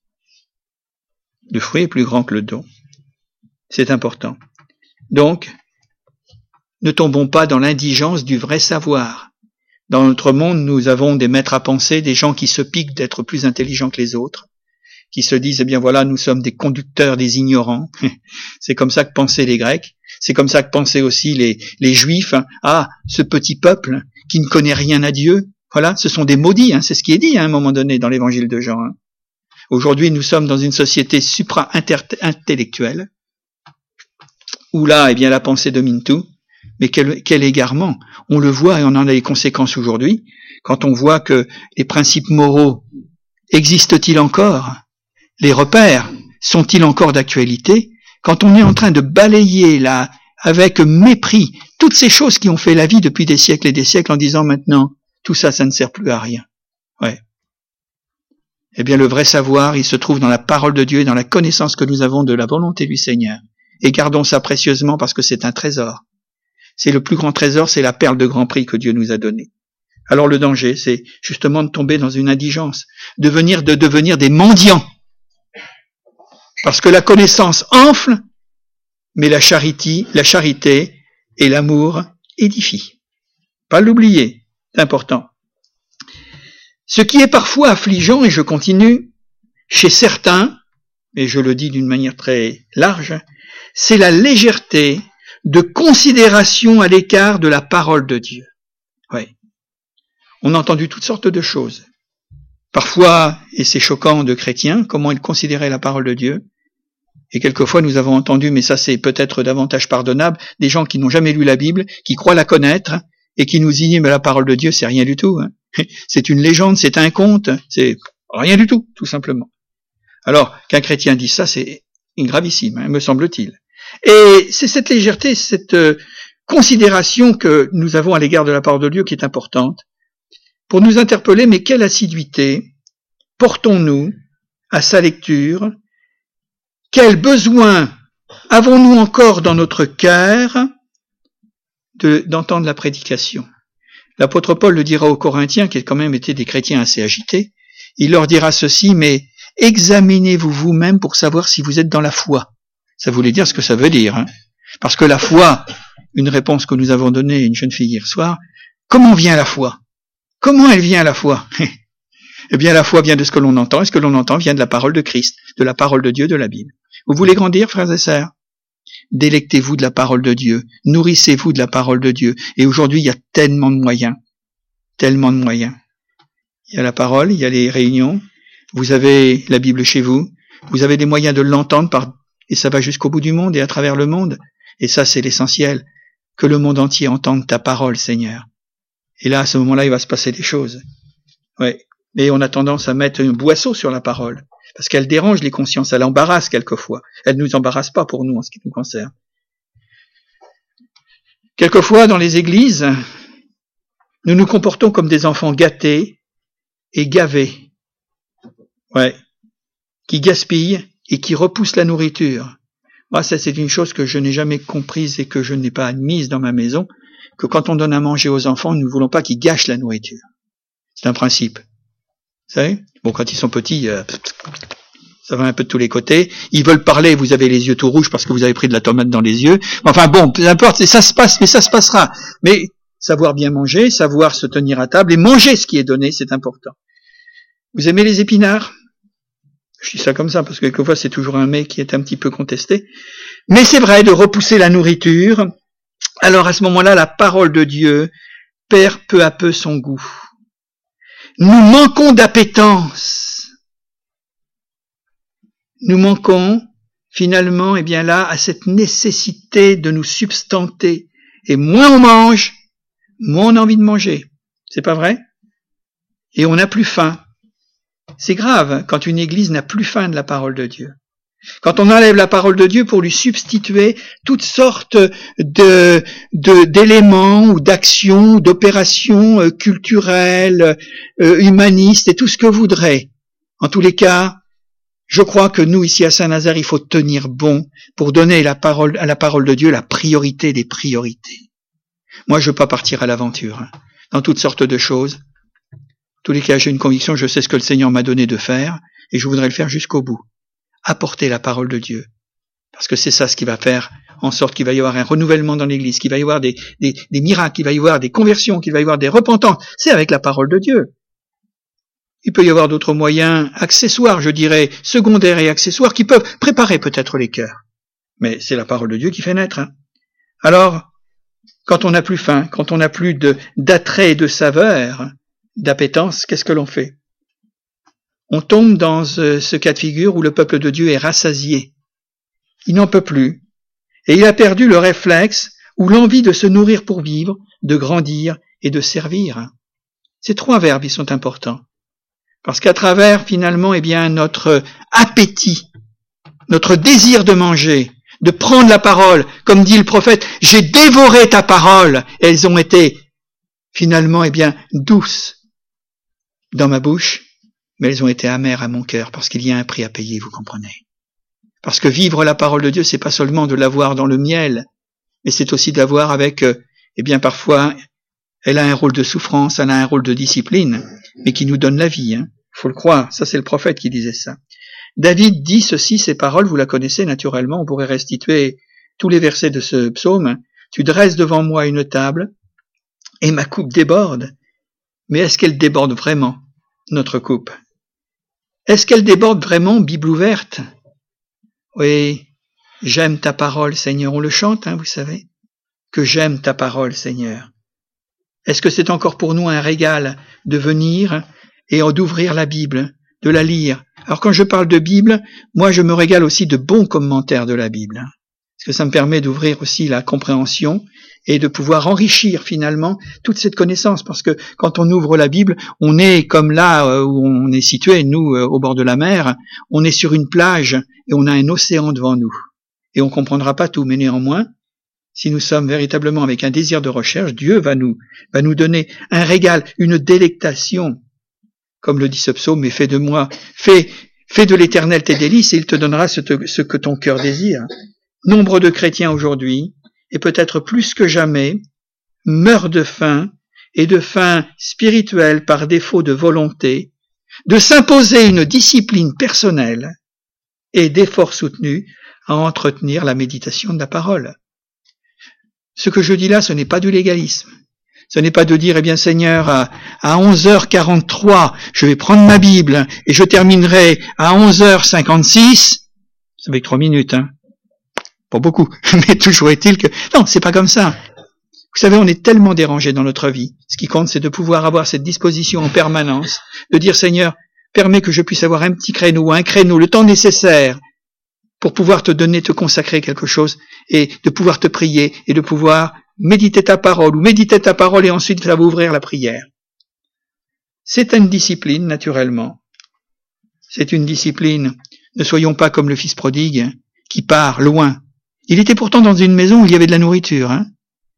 Le fruit est plus grand que le don. C'est important. Donc, ne tombons pas dans l'indigence du vrai savoir. Dans notre monde, nous avons des maîtres à penser, des gens qui se piquent d'être plus intelligents que les autres, qui se disent, eh bien voilà, nous sommes des conducteurs des ignorants. C'est comme ça que pensaient les Grecs. C'est comme ça que pensaient aussi les, les Juifs. Ah, ce petit peuple qui ne connaît rien à Dieu. Voilà, ce sont des maudits, hein, c'est ce qui est dit hein, à un moment donné dans l'évangile de Jean. Hein. Aujourd'hui, nous sommes dans une société supra-intellectuelle, où là, eh bien, la pensée domine tout. Mais quel, quel égarement! On le voit et on en a les conséquences aujourd'hui, quand on voit que les principes moraux existent-ils encore? Les repères sont-ils encore d'actualité? Quand on est en train de balayer là, avec mépris, toutes ces choses qui ont fait la vie depuis des siècles et des siècles en disant maintenant, tout ça, ça ne sert plus à rien. Ouais. Eh bien, le vrai savoir, il se trouve dans la parole de Dieu et dans la connaissance que nous avons de la volonté du Seigneur. Et gardons ça précieusement parce que c'est un trésor. C'est le plus grand trésor, c'est la perle de grand prix que Dieu nous a donnée. Alors le danger, c'est justement de tomber dans une indigence, de devenir, de devenir des mendiants. Parce que la connaissance enfle, mais la charité, la charité et l'amour édifient. Pas l'oublier, c'est important. Ce qui est parfois affligeant, et je continue, chez certains, et je le dis d'une manière très large, c'est la légèreté de considération à l'écart de la parole de Dieu. Oui. On a entendu toutes sortes de choses. Parfois, et c'est choquant de chrétiens, comment ils considéraient la parole de Dieu. Et quelquefois, nous avons entendu, mais ça c'est peut-être davantage pardonnable, des gens qui n'ont jamais lu la Bible, qui croient la connaître, et qui nous disent, mais la parole de Dieu, c'est rien du tout. Hein. C'est une légende, c'est un conte, c'est rien du tout, tout simplement. Alors, qu'un chrétien dise ça, c'est gravissime, hein, me semble-t-il. Et c'est cette légèreté, cette considération que nous avons à l'égard de la parole de Dieu qui est importante, pour nous interpeller, mais quelle assiduité portons-nous à sa lecture? Quel besoin avons-nous encore dans notre cœur de, d'entendre la prédication? L'apôtre Paul le dira aux Corinthiens, qui quand même étaient des chrétiens assez agités. Il leur dira ceci, mais examinez-vous vous-même pour savoir si vous êtes dans la foi. Ça voulait dire ce que ça veut dire, hein. Parce que la foi, une réponse que nous avons donnée à une jeune fille hier soir, comment vient la foi? Comment elle vient la foi? Eh bien, la foi vient de ce que l'on entend, et ce que l'on entend vient de la parole de Christ, de la parole de Dieu, de la Bible. Vous voulez grandir, frères et sœurs? Délectez-vous de la parole de Dieu, nourrissez-vous de la parole de Dieu. Et aujourd'hui, il y a tellement de moyens, tellement de moyens. Il y a la parole, il y a les réunions, vous avez la Bible chez vous, vous avez des moyens de l'entendre, par, et ça va jusqu'au bout du monde et à travers le monde. Et ça, c'est l'essentiel, que le monde entier entende ta parole, Seigneur. Et là, à ce moment-là, il va se passer des choses. Ouais. Mais on a tendance à mettre un boisseau sur la parole, parce qu'elle dérange les consciences, elle embarrasse quelquefois. Elle ne nous embarrasse pas pour nous en ce qui nous concerne. Quelquefois, dans les églises, nous nous comportons comme des enfants gâtés et gavés, ouais, qui gaspillent et qui repoussent la nourriture. Moi, ça, c'est une chose que je n'ai jamais comprise et que je n'ai pas admise dans ma maison, que quand on donne à manger aux enfants, nous ne voulons pas qu'ils gâchent la nourriture. C'est un principe. Vous savez? Bon, quand ils sont petits, euh, ça va un peu de tous les côtés. Ils veulent parler, vous avez les yeux tout rouges parce que vous avez pris de la tomate dans les yeux. Enfin bon, peu importe, ça se passe, mais ça se passera. Mais savoir bien manger, savoir se tenir à table et manger ce qui est donné, c'est important. Vous aimez les épinards? Je dis ça comme ça parce que quelquefois c'est toujours un mets qui est un petit peu contesté. Mais c'est vrai de repousser la nourriture. Alors à ce moment-là, la parole de Dieu perd peu à peu son goût. Nous manquons d'appétence. Nous manquons finalement, eh bien là, à cette nécessité de nous substanter. Et moins on mange, moins on a envie de manger. C'est pas vrai? Et on n'a plus faim. C'est grave quand une église n'a plus faim de la parole de Dieu. Quand on enlève la parole de Dieu pour lui substituer toutes sortes de, de d'éléments ou d'actions, ou d'opérations euh, culturelles, euh, humanistes et tout ce que vous voudrez. En tous les cas, je crois que nous, ici à Saint-Nazaire, il faut tenir bon pour donner la parole, à la parole de Dieu la priorité des priorités. Moi, je veux pas partir à l'aventure, hein, dans toutes sortes de choses. En tous les cas, j'ai une conviction, je sais ce que le Seigneur m'a donné de faire, et je voudrais le faire jusqu'au bout. Apporter la parole de Dieu. Parce que c'est ça ce qui va faire en sorte qu'il va y avoir un renouvellement dans l'Église, qu'il va y avoir des, des, des miracles, qu'il va y avoir des conversions, qu'il va y avoir des repentances. C'est avec la parole de Dieu. Il peut y avoir d'autres moyens accessoires, je dirais, secondaires et accessoires, qui peuvent préparer peut-être les cœurs. Mais c'est la parole de Dieu qui fait naître. Hein. Alors, quand on n'a plus faim, quand on n'a plus de, d'attrait et de saveur, d'appétence, qu'est-ce que l'on fait? On tombe dans ce cas de figure où le peuple de Dieu est rassasié. Il n'en peut plus. Et il a perdu le réflexe ou l'envie de se nourrir pour vivre, de grandir et de servir. Ces trois verbes, ils sont importants. Parce qu'à travers, finalement, eh bien, notre appétit, notre désir de manger, de prendre la parole, comme dit le prophète, j'ai dévoré ta parole. Elles ont été, finalement, eh bien, douces dans ma bouche. Mais elles ont été amères à mon cœur, parce qu'il y a un prix à payer, vous comprenez. Parce que vivre la parole de Dieu, c'est pas seulement de l'avoir dans le miel, mais c'est aussi de l'avoir avec, euh, eh bien, parfois, elle a un rôle de souffrance, elle a un rôle de discipline, mais qui nous donne la vie, hein. Faut le croire. Ça, c'est le prophète qui disait ça. David dit ceci, ces paroles, vous la connaissez naturellement, on pourrait restituer tous les versets de ce psaume. Tu dresses devant moi une table, et ma coupe déborde. Mais est-ce qu'elle déborde vraiment, notre coupe? Est-ce qu'elle déborde vraiment, Bible ouverte? Oui, j'aime ta parole, Seigneur. On le chante, hein, vous savez, que j'aime ta parole, Seigneur. Est-ce que c'est encore pour nous un régal de venir et d'ouvrir la Bible, de la lire? Alors quand je parle de Bible, moi je me régale aussi de bons commentaires de la Bible, parce que ça me permet d'ouvrir aussi la compréhension et de pouvoir enrichir finalement toute cette connaissance, parce que quand on ouvre la Bible, on est comme là où on est situé, nous, au bord de la mer, on est sur une plage et on a un océan devant nous. et on ne comprendra pas tout, mais néanmoins, si nous sommes véritablement avec un désir de recherche, Dieu va nous, va nous donner un régal, une délectation. Comme le dit ce psaume, mais fais de moi, fais, fais de l'Éternel tes délices et il te donnera ce, te, ce que ton cœur désire. Nombre de chrétiens aujourd'hui, et peut-être plus que jamais, meurent de faim, et de faim spirituelle par défaut de volonté, de s'imposer une discipline personnelle et d'efforts soutenus à entretenir la méditation de la parole. Ce que je dis là, ce n'est pas du légalisme. Ce n'est pas de dire, eh bien Seigneur, à, à onze heures quarante-trois, je vais prendre ma Bible et je terminerai à onze heures cinquante-six. Ça fait que trois minutes, hein. Pas beaucoup, mais toujours est-il que... Non, c'est pas comme ça. Vous savez, on est tellement dérangé dans notre vie. Ce qui compte, c'est de pouvoir avoir cette disposition en permanence, de dire, Seigneur, permets que je puisse avoir un petit créneau, un créneau, le temps nécessaire pour pouvoir te donner, te consacrer quelque chose et de pouvoir te prier et de pouvoir méditer ta parole ou méditer ta parole et ensuite ça va ouvrir la prière. C'est une discipline, naturellement. C'est une discipline. Ne soyons pas comme le fils prodigue qui part loin. Il était pourtant dans une maison où il y avait de la nourriture, hein.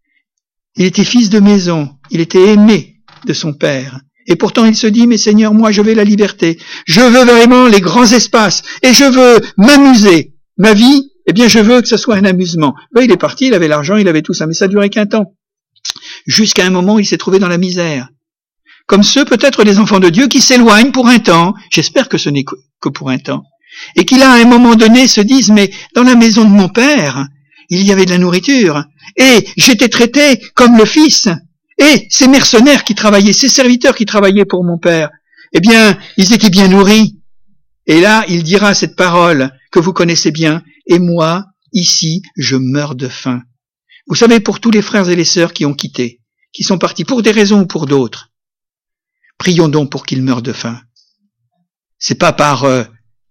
Il était fils de maison, il était aimé de son père. Et pourtant il se dit, mais Seigneur, moi je veux la liberté, je veux vraiment les grands espaces, et je veux m'amuser. Ma vie, eh bien je veux que ce soit un amusement. Ben, il est parti, il avait l'argent, il avait tout ça, mais ça durait qu'un temps. Jusqu'à un moment où il s'est trouvé dans la misère. Comme ceux peut-être des enfants de Dieu qui s'éloignent pour un temps, j'espère que ce n'est que pour un temps, et qui là à un moment donné se disent, mais dans la maison de mon père, il y avait de la nourriture, et j'étais traité comme le fils, et ces mercenaires qui travaillaient, ces serviteurs qui travaillaient pour mon père, eh bien, ils étaient bien nourris. Et là, il dira cette parole que vous connaissez bien, et moi, ici, je meurs de faim. Vous savez, pour tous les frères et les sœurs qui ont quitté, qui sont partis pour des raisons ou pour d'autres, prions donc pour qu'ils meurent de faim. C'est pas par, euh,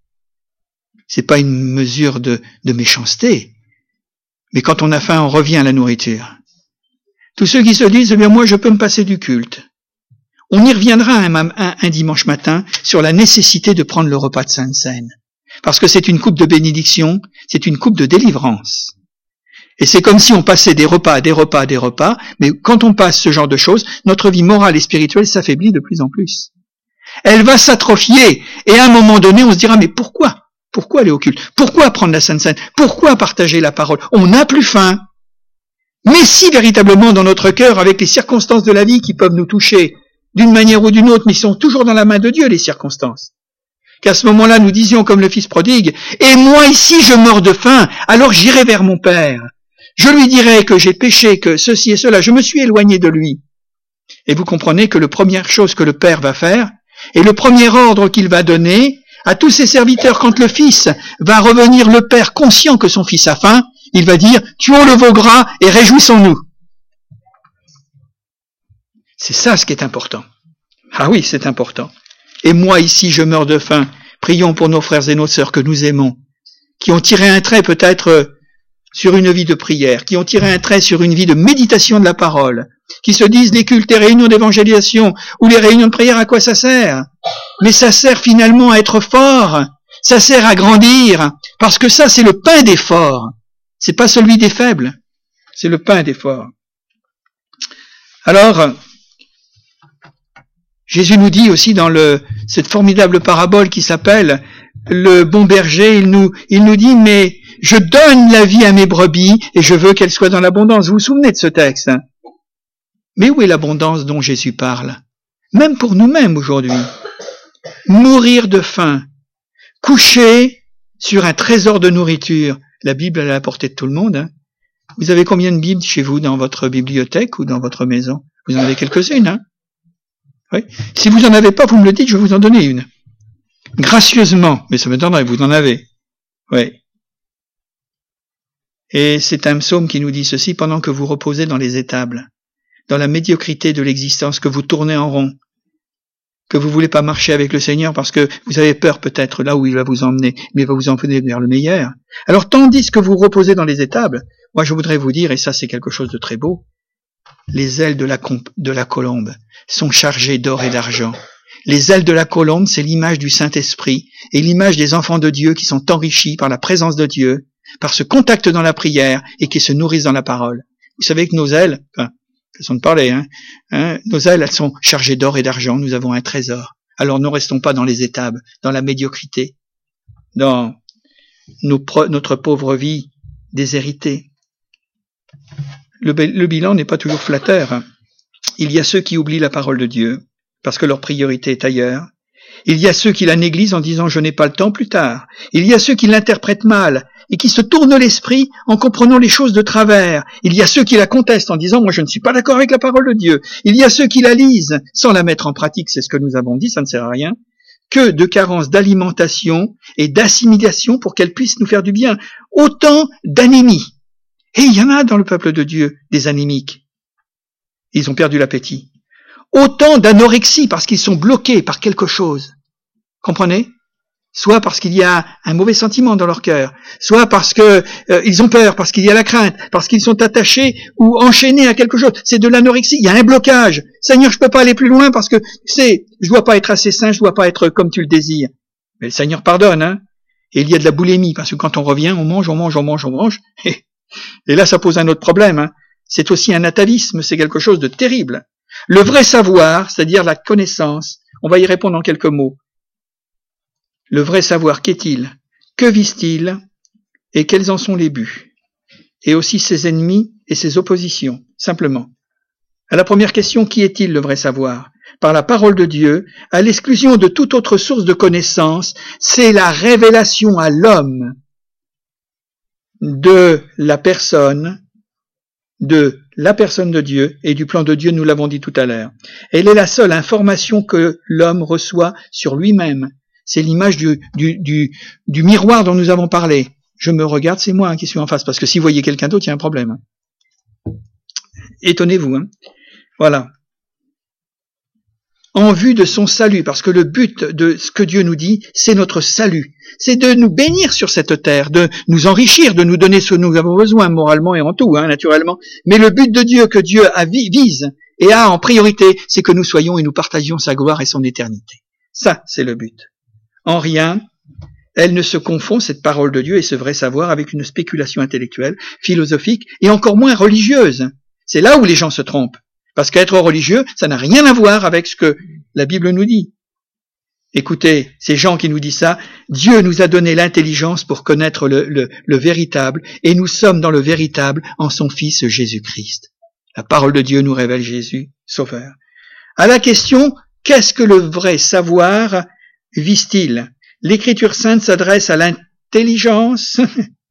c'est pas une mesure de, de méchanceté, mais quand on a faim, on revient à la nourriture. Tous ceux qui se disent, eh bien moi je peux me passer du culte. On y reviendra un, un, un dimanche matin sur la nécessité de prendre le repas de Sainte Seine. Parce que c'est une coupe de bénédiction, c'est une coupe de délivrance. Et c'est comme si on passait des repas, des repas, des repas, mais quand on passe ce genre de choses, notre vie morale et spirituelle s'affaiblit de plus en plus. Elle va s'atrophier, et à un moment donné, on se dira, mais pourquoi ? Pourquoi aller au culte ? Pourquoi prendre la Sainte Seine ? Pourquoi partager la parole ? On n'a plus faim. Mais si véritablement dans notre cœur, avec les circonstances de la vie qui peuvent nous toucher d'une manière ou d'une autre, mais ils sont toujours dans la main de Dieu, les circonstances, qu'à ce moment-là, nous disions comme le fils prodigue, « Et moi ici, je meurs de faim, alors j'irai vers mon Père. Je lui dirai que j'ai péché, que ceci et cela, je me suis éloigné de lui. » Et vous comprenez que la première chose que le Père va faire, et le premier ordre qu'il va donner à tous ses serviteurs, quand le Fils va revenir, le Père conscient que son Fils a faim, il va dire, tuons le veau gras et réjouissons-nous. C'est ça ce qui est important. Ah oui, c'est important. Et moi ici, je meurs de faim. Prions pour nos frères et nos sœurs que nous aimons, qui ont tiré un trait peut-être sur une vie de prière, qui ont tiré un trait sur une vie de méditation de la parole, qui se disent les cultes, les réunions d'évangélisation ou les réunions de prière, à quoi ça sert ? Mais ça sert finalement à être fort, ça sert à grandir, parce que ça c'est le pain des forts, c'est pas celui des faibles, c'est le pain des forts. Alors, Jésus nous dit aussi dans le, cette formidable parabole qui s'appelle le bon berger, il nous, il nous dit, mais je donne la vie à mes brebis et je veux qu'elles soient dans l'abondance. Vous vous souvenez de ce texte, hein ? Mais où est l'abondance dont Jésus parle ? Même pour nous-mêmes aujourd'hui. Mourir de faim, coucher sur un trésor de nourriture. La Bible, elle est à la portée de tout le monde. Hein. Vous avez combien de Bibles chez vous dans votre bibliothèque ou dans votre maison ? Vous en avez quelques-unes, hein ? Oui. Si vous en avez pas, vous me le dites, je vais vous en donner une. Gracieusement, mais ça m'étonnerait, vous en avez. Oui. Et c'est un psaume qui nous dit ceci, pendant que vous reposez dans les étables, dans la médiocrité de l'existence, que vous tournez en rond, que vous voulez pas marcher avec le Seigneur parce que vous avez peur peut-être là où il va vous emmener, mais il va vous emmener vers le meilleur. Alors tandis que vous reposez dans les étables, moi je voudrais vous dire, et ça c'est quelque chose de très beau, les ailes de la, de la colombe sont chargées d'or et d'argent. Les ailes de la colombe, c'est l'image du Saint-Esprit et l'image des enfants de Dieu qui sont enrichis par la présence de Dieu, par ce contact dans la prière et qui se nourrissent dans la parole. Vous savez que nos ailes, enfin, façon de parler, hein, hein, nos ailes, elles sont chargées d'or et d'argent, nous avons un trésor. Alors ne restons pas dans les étables, dans la médiocrité, dans nos, notre pauvre vie déshéritée. Le, le bilan n'est pas toujours flatteur. Il y a ceux qui oublient la parole de Dieu, parce que leur priorité est ailleurs. Il y a ceux qui la négligent en disant « je n'ai pas le temps plus tard ». Il y a ceux qui l'interprètent mal et qui se tournent l'esprit en comprenant les choses de travers. Il y a ceux qui la contestent en disant « moi je ne suis pas d'accord avec la parole de Dieu ». Il y a ceux qui la lisent sans la mettre en pratique, c'est ce que nous avons dit, ça ne sert à rien. Que de carences d'alimentation et d'assimilation pour qu'elle puisse nous faire du bien. Autant d'anémie. Et il y en a dans le peuple de Dieu, des anémiques. Ils ont perdu l'appétit. Autant d'anorexie parce qu'ils sont bloqués par quelque chose. Comprenez? Soit parce qu'il y a un mauvais sentiment dans leur cœur, soit parce que euh, ils ont peur, parce qu'il y a la crainte, parce qu'ils sont attachés ou enchaînés à quelque chose. C'est de l'anorexie, il y a un blocage. Seigneur, je peux pas aller plus loin parce que c'est, je dois pas être assez saint, je dois pas être comme tu le désires. Mais le Seigneur pardonne, hein. Et il y a de la boulimie parce que quand on revient, on mange, on mange, on mange, on mange. Et, et là, ça pose un autre problème, hein. C'est aussi un atavisme, c'est quelque chose de terrible. Le vrai savoir, c'est-à-dire la connaissance, on va y répondre en quelques mots. Le vrai savoir, qu'est-il? Que vise-t-il? Et quels en sont les buts? Et aussi ses ennemis et ses oppositions, simplement. À la première question, qui est-il le vrai savoir? Par la parole de Dieu, à l'exclusion de toute autre source de connaissance, c'est la révélation à l'homme de la personne, de la personne de Dieu et du plan de Dieu, nous l'avons dit tout à l'heure. Elle est la seule information que l'homme reçoit sur lui-même. C'est l'image du, du, du, du miroir dont nous avons parlé. Je me regarde, c'est moi hein, qui suis en face, parce que si vous voyez quelqu'un d'autre, il y a un problème. Étonnez-vous. Hein. Voilà. En vue de son salut, parce que le but de ce que Dieu nous dit, c'est notre salut. C'est de nous bénir sur cette terre, de nous enrichir, de nous donner ce que nous avons besoin, moralement et en tout, hein, naturellement. Mais le but de Dieu que Dieu a, vise et a en priorité, c'est que nous soyons et nous partagions sa gloire et son éternité. Ça, c'est le but. En rien, elle ne se confond, cette parole de Dieu et ce vrai savoir, avec une spéculation intellectuelle, philosophique et encore moins religieuse. C'est là où les gens se trompent. Parce qu'être religieux, ça n'a rien à voir avec ce que la Bible nous dit. Écoutez, ces gens qui nous disent ça, Dieu nous a donné l'intelligence pour connaître le, le, le véritable, et nous sommes dans le véritable en son Fils Jésus-Christ. La parole de Dieu nous révèle Jésus, Sauveur. À la question, qu'est-ce que le vrai savoir vise-t-il? L'Écriture sainte s'adresse à l'intelligence,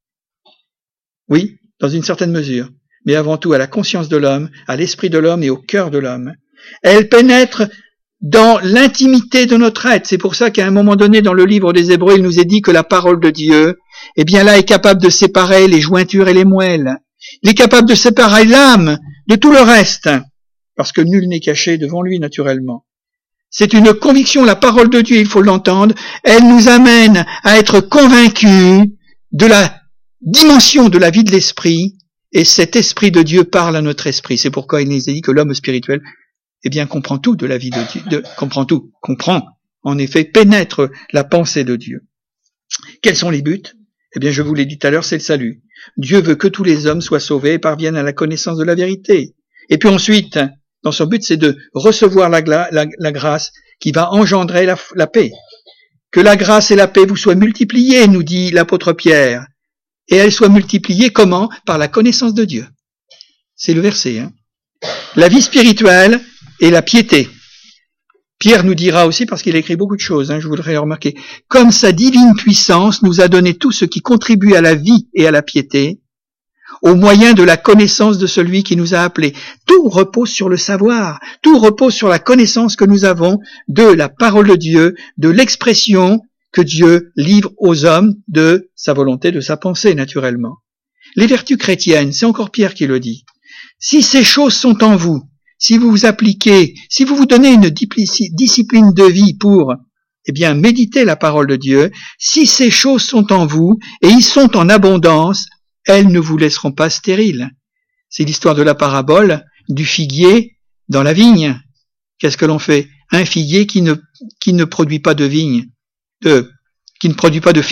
oui, dans une certaine mesure, mais avant tout à la conscience de l'homme, à l'esprit de l'homme et au cœur de l'homme. Elle pénètre dans l'intimité de notre être. C'est pour ça qu'à un moment donné, dans le livre des Hébreux, il nous est dit que la parole de Dieu, eh bien là, est capable de séparer les jointures et les moelles. Il est capable de séparer l'âme de tout le reste, parce que nul n'est caché devant lui, naturellement. C'est une conviction, la parole de Dieu, il faut l'entendre, elle nous amène à être convaincus de la dimension de la vie de l'esprit, et cet esprit de Dieu parle à notre esprit. C'est pourquoi il nous est dit que l'homme spirituel, eh bien, comprend tout de la vie de Dieu, de, comprend tout, comprend, en effet, pénètre la pensée de Dieu. Quels sont les buts? Eh bien, je vous l'ai dit tout à l'heure, c'est le salut. Dieu veut que tous les hommes soient sauvés et parviennent à la connaissance de la vérité. Et puis ensuite, dans son but, c'est de recevoir la, la, la grâce qui va engendrer la, la paix. Que la grâce et la paix vous soient multipliées, nous dit l'apôtre Pierre. Et elles soient multipliées comment? Par la connaissance de Dieu. C'est le verset. Hein. La vie spirituelle et la piété. Pierre nous dira aussi, parce qu'il a écrit beaucoup de choses, hein, je voudrais le remarquer, comme sa divine puissance nous a donné tout ce qui contribue à la vie et à la piété, au moyen de la connaissance de celui qui nous a appelés. Tout repose sur le savoir, tout repose sur la connaissance que nous avons de la parole de Dieu, de l'expression que Dieu livre aux hommes de sa volonté, de sa pensée, naturellement. Les vertus chrétiennes, c'est encore Pierre qui le dit. Si ces choses sont en vous, si vous vous appliquez, si vous vous donnez une discipline de vie pour, eh bien, méditer la parole de Dieu, si ces choses sont en vous, et ils sont en abondance, elles ne vous laisseront pas stériles. C'est l'histoire de la parabole du figuier dans la vigne. Qu'est-ce que l'on fait? Un figuier qui ne, qui ne produit pas de vigne, de, qui ne produit pas de figues.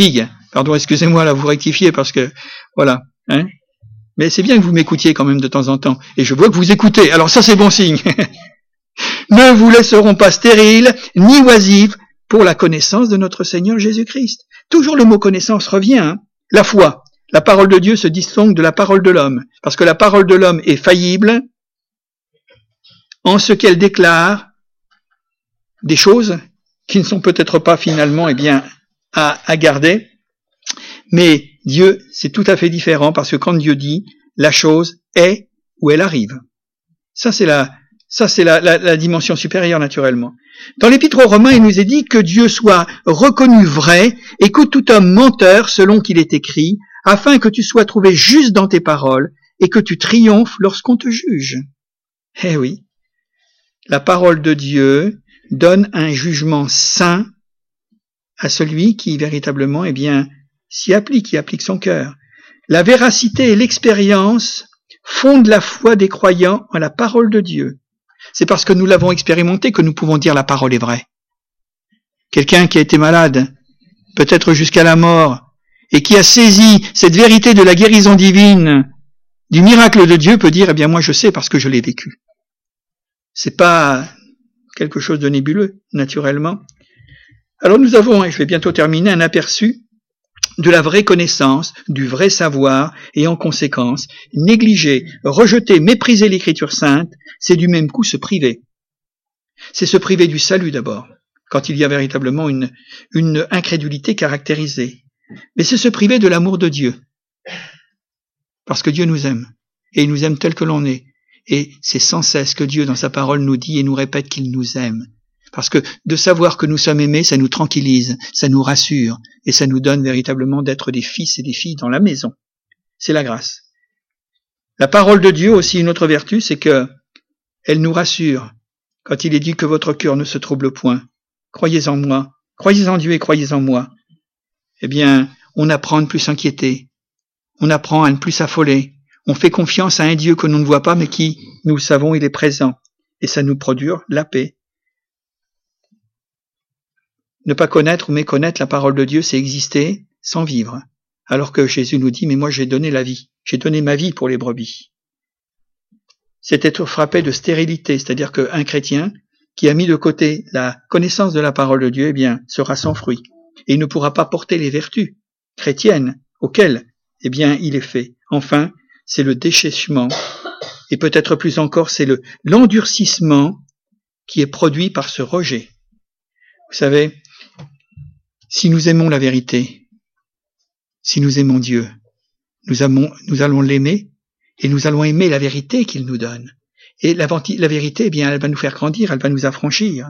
Pardon, excusez-moi, là, vous rectifiez parce que, voilà, hein. Mais c'est bien que vous m'écoutiez quand même de temps en temps. Et je vois que vous écoutez. Alors ça, c'est bon signe. Ne vous laisseront pas stériles, ni oisifs, pour la connaissance de notre Seigneur Jésus-Christ. Toujours le mot connaissance revient, hein. La foi. La parole de Dieu se distingue de la parole de l'homme. Parce que la parole de l'homme est faillible en ce qu'elle déclare des choses qui ne sont peut-être pas finalement, eh bien, à, à garder. Mais Dieu, c'est tout à fait différent parce que quand Dieu dit, la chose est où elle arrive. Ça, c'est la, ça, c'est la, la, la dimension supérieure, naturellement. Dans l'Épître aux Romains, il nous est dit que Dieu soit reconnu vrai et que tout homme menteur, selon qu'il est écrit, afin que tu sois trouvé juste dans tes paroles et que tu triomphes lorsqu'on te juge. Eh oui. La parole de Dieu donne un jugement saint à celui qui, véritablement, eh bien, s'y applique, qui applique son cœur. La véracité et l'expérience fondent la foi des croyants en la parole de Dieu. C'est parce que nous l'avons expérimenté que nous pouvons dire la parole est vraie. Quelqu'un qui a été malade, peut-être jusqu'à la mort, et qui a saisi cette vérité de la guérison divine, du miracle de Dieu, peut dire, eh bien, moi je sais parce que je l'ai vécu. C'est pas quelque chose de nébuleux, naturellement. Alors nous avons, et je vais bientôt terminer, un aperçu de la vraie connaissance, du vrai savoir, et en conséquence, négliger, rejeter, mépriser l'Écriture sainte, c'est du même coup se priver. C'est se priver du salut d'abord, quand il y a véritablement une, une incrédulité caractérisée. Mais c'est se priver de l'amour de Dieu, parce que Dieu nous aime, et il nous aime tel que l'on est. Et c'est sans cesse que Dieu, dans sa parole, nous dit et nous répète qu'il nous aime. Parce que de savoir que nous sommes aimés, ça nous tranquillise, ça nous rassure, et ça nous donne véritablement d'être des fils et des filles dans la maison. C'est la grâce. La parole de Dieu, aussi une autre vertu, c'est que elle nous rassure. Quand il est dit que votre cœur ne se trouble point, croyez en moi, croyez en Dieu et croyez en moi. Eh bien, on apprend à ne plus s'inquiéter, on apprend à ne plus s'affoler, on fait confiance à un Dieu que nous ne voit pas, mais qui, nous le savons, il est présent, et ça nous produit la paix. Ne pas connaître ou méconnaître la parole de Dieu, c'est exister sans vivre. Alors que Jésus nous dit, mais moi j'ai donné la vie, j'ai donné ma vie pour les brebis. C'est être frappé de stérilité, c'est-à-dire qu'un chrétien qui a mis de côté la connaissance de la parole de Dieu, eh bien, sera sans fruit. Et il ne pourra pas porter les vertus chrétiennes auxquelles, eh bien, il est fait. Enfin, c'est le déchèchement, et peut-être plus encore, c'est le, l'endurcissement qui est produit par ce rejet. Vous savez, si nous aimons la vérité, si nous aimons Dieu, nous, amons, nous allons l'aimer et nous allons aimer la vérité qu'il nous donne. Et la, la vérité, eh bien, elle va nous faire grandir, elle va nous affranchir.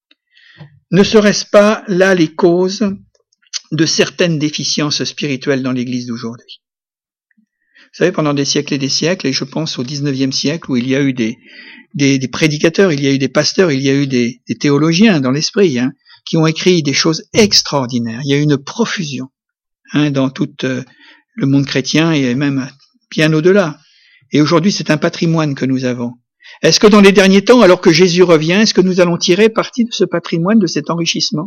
Ne serait-ce pas là les causes de certaines déficiences spirituelles dans l'Église d'aujourd'hui? Vous savez, pendant des siècles et des siècles, et je pense au dix-neuvième siècle où il y a eu des, des, des prédicateurs, il y a eu des pasteurs, il y a eu des, des théologiens dans l'esprit, hein, qui ont écrit des choses extraordinaires. Il y a eu une profusion hein, dans tout euh, le monde chrétien et même bien au-delà. Et aujourd'hui, c'est un patrimoine que nous avons. Est-ce que dans les derniers temps, alors que Jésus revient, est-ce que nous allons tirer parti de ce patrimoine, de cet enrichissement?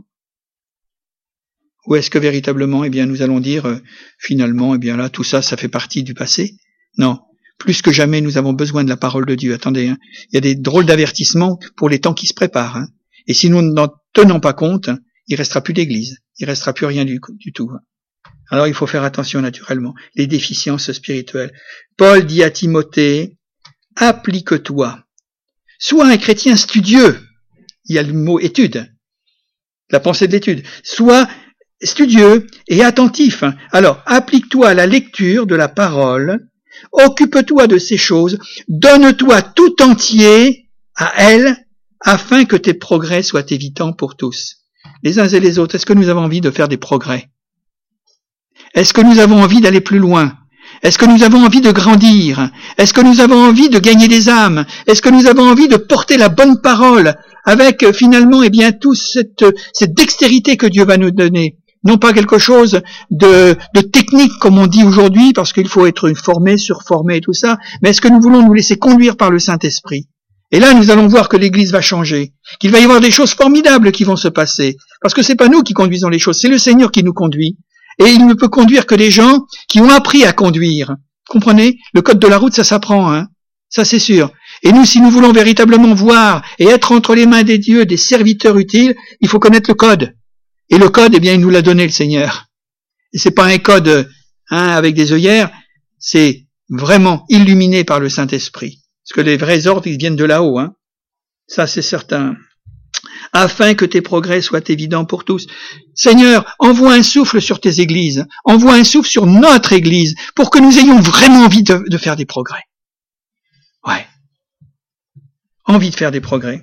Ou est-ce que véritablement, eh bien, nous allons dire, euh, finalement, eh bien là, tout ça, ça fait partie du passé? Non. Plus que jamais, nous avons besoin de la parole de Dieu. Attendez, hein, il y a des drôles d'avertissements pour les temps qui se préparent. Hein. Et si nous n'en tenons pas compte, il restera plus d'église. Il restera plus rien du, du tout. Alors, il faut faire attention, naturellement. Les déficiences spirituelles. Paul dit à Timothée, applique-toi. Sois un chrétien studieux. Il y a le mot étude. La pensée de l'étude. Sois studieux et attentif. Alors, applique-toi à la lecture de la parole, occupe-toi de ces choses, donne-toi tout entier à elle, afin que tes progrès soient évidents pour tous. Les uns et les autres, est-ce que nous avons envie de faire des progrès? Est-ce que nous avons envie d'aller plus loin? Est-ce que nous avons envie de grandir? Est-ce que nous avons envie de gagner des âmes? Est-ce que nous avons envie de porter la bonne parole avec finalement eh bien toute cette, cette dextérité que Dieu va nous donner? Non pas quelque chose de, de technique comme on dit aujourd'hui, parce qu'il faut être formé, surformé et tout ça, mais est-ce que nous voulons nous laisser conduire par le Saint-Esprit? Et là, nous allons voir que l'Église va changer, qu'il va y avoir des choses formidables qui vont se passer, parce que c'est pas nous qui conduisons les choses, c'est le Seigneur qui nous conduit. Et il ne peut conduire que des gens qui ont appris à conduire. Comprenez? Le code de la route, ça s'apprend, hein. Ça, c'est sûr. Et nous, si nous voulons véritablement voir et être entre les mains des dieux des serviteurs utiles, il faut connaître le code. Et le code, eh bien, il nous l'a donné, le Seigneur. Et c'est pas un code, hein, avec des œillères, c'est vraiment illuminé par le Saint-Esprit. Parce que les vrais ordres, ils viennent de là-haut, hein. Ça, c'est certain. Afin que tes progrès soient évidents pour tous. Seigneur, envoie un souffle sur tes églises, envoie un souffle sur notre église, pour que nous ayons vraiment envie de, de faire des progrès. Ouais. Envie de faire des progrès.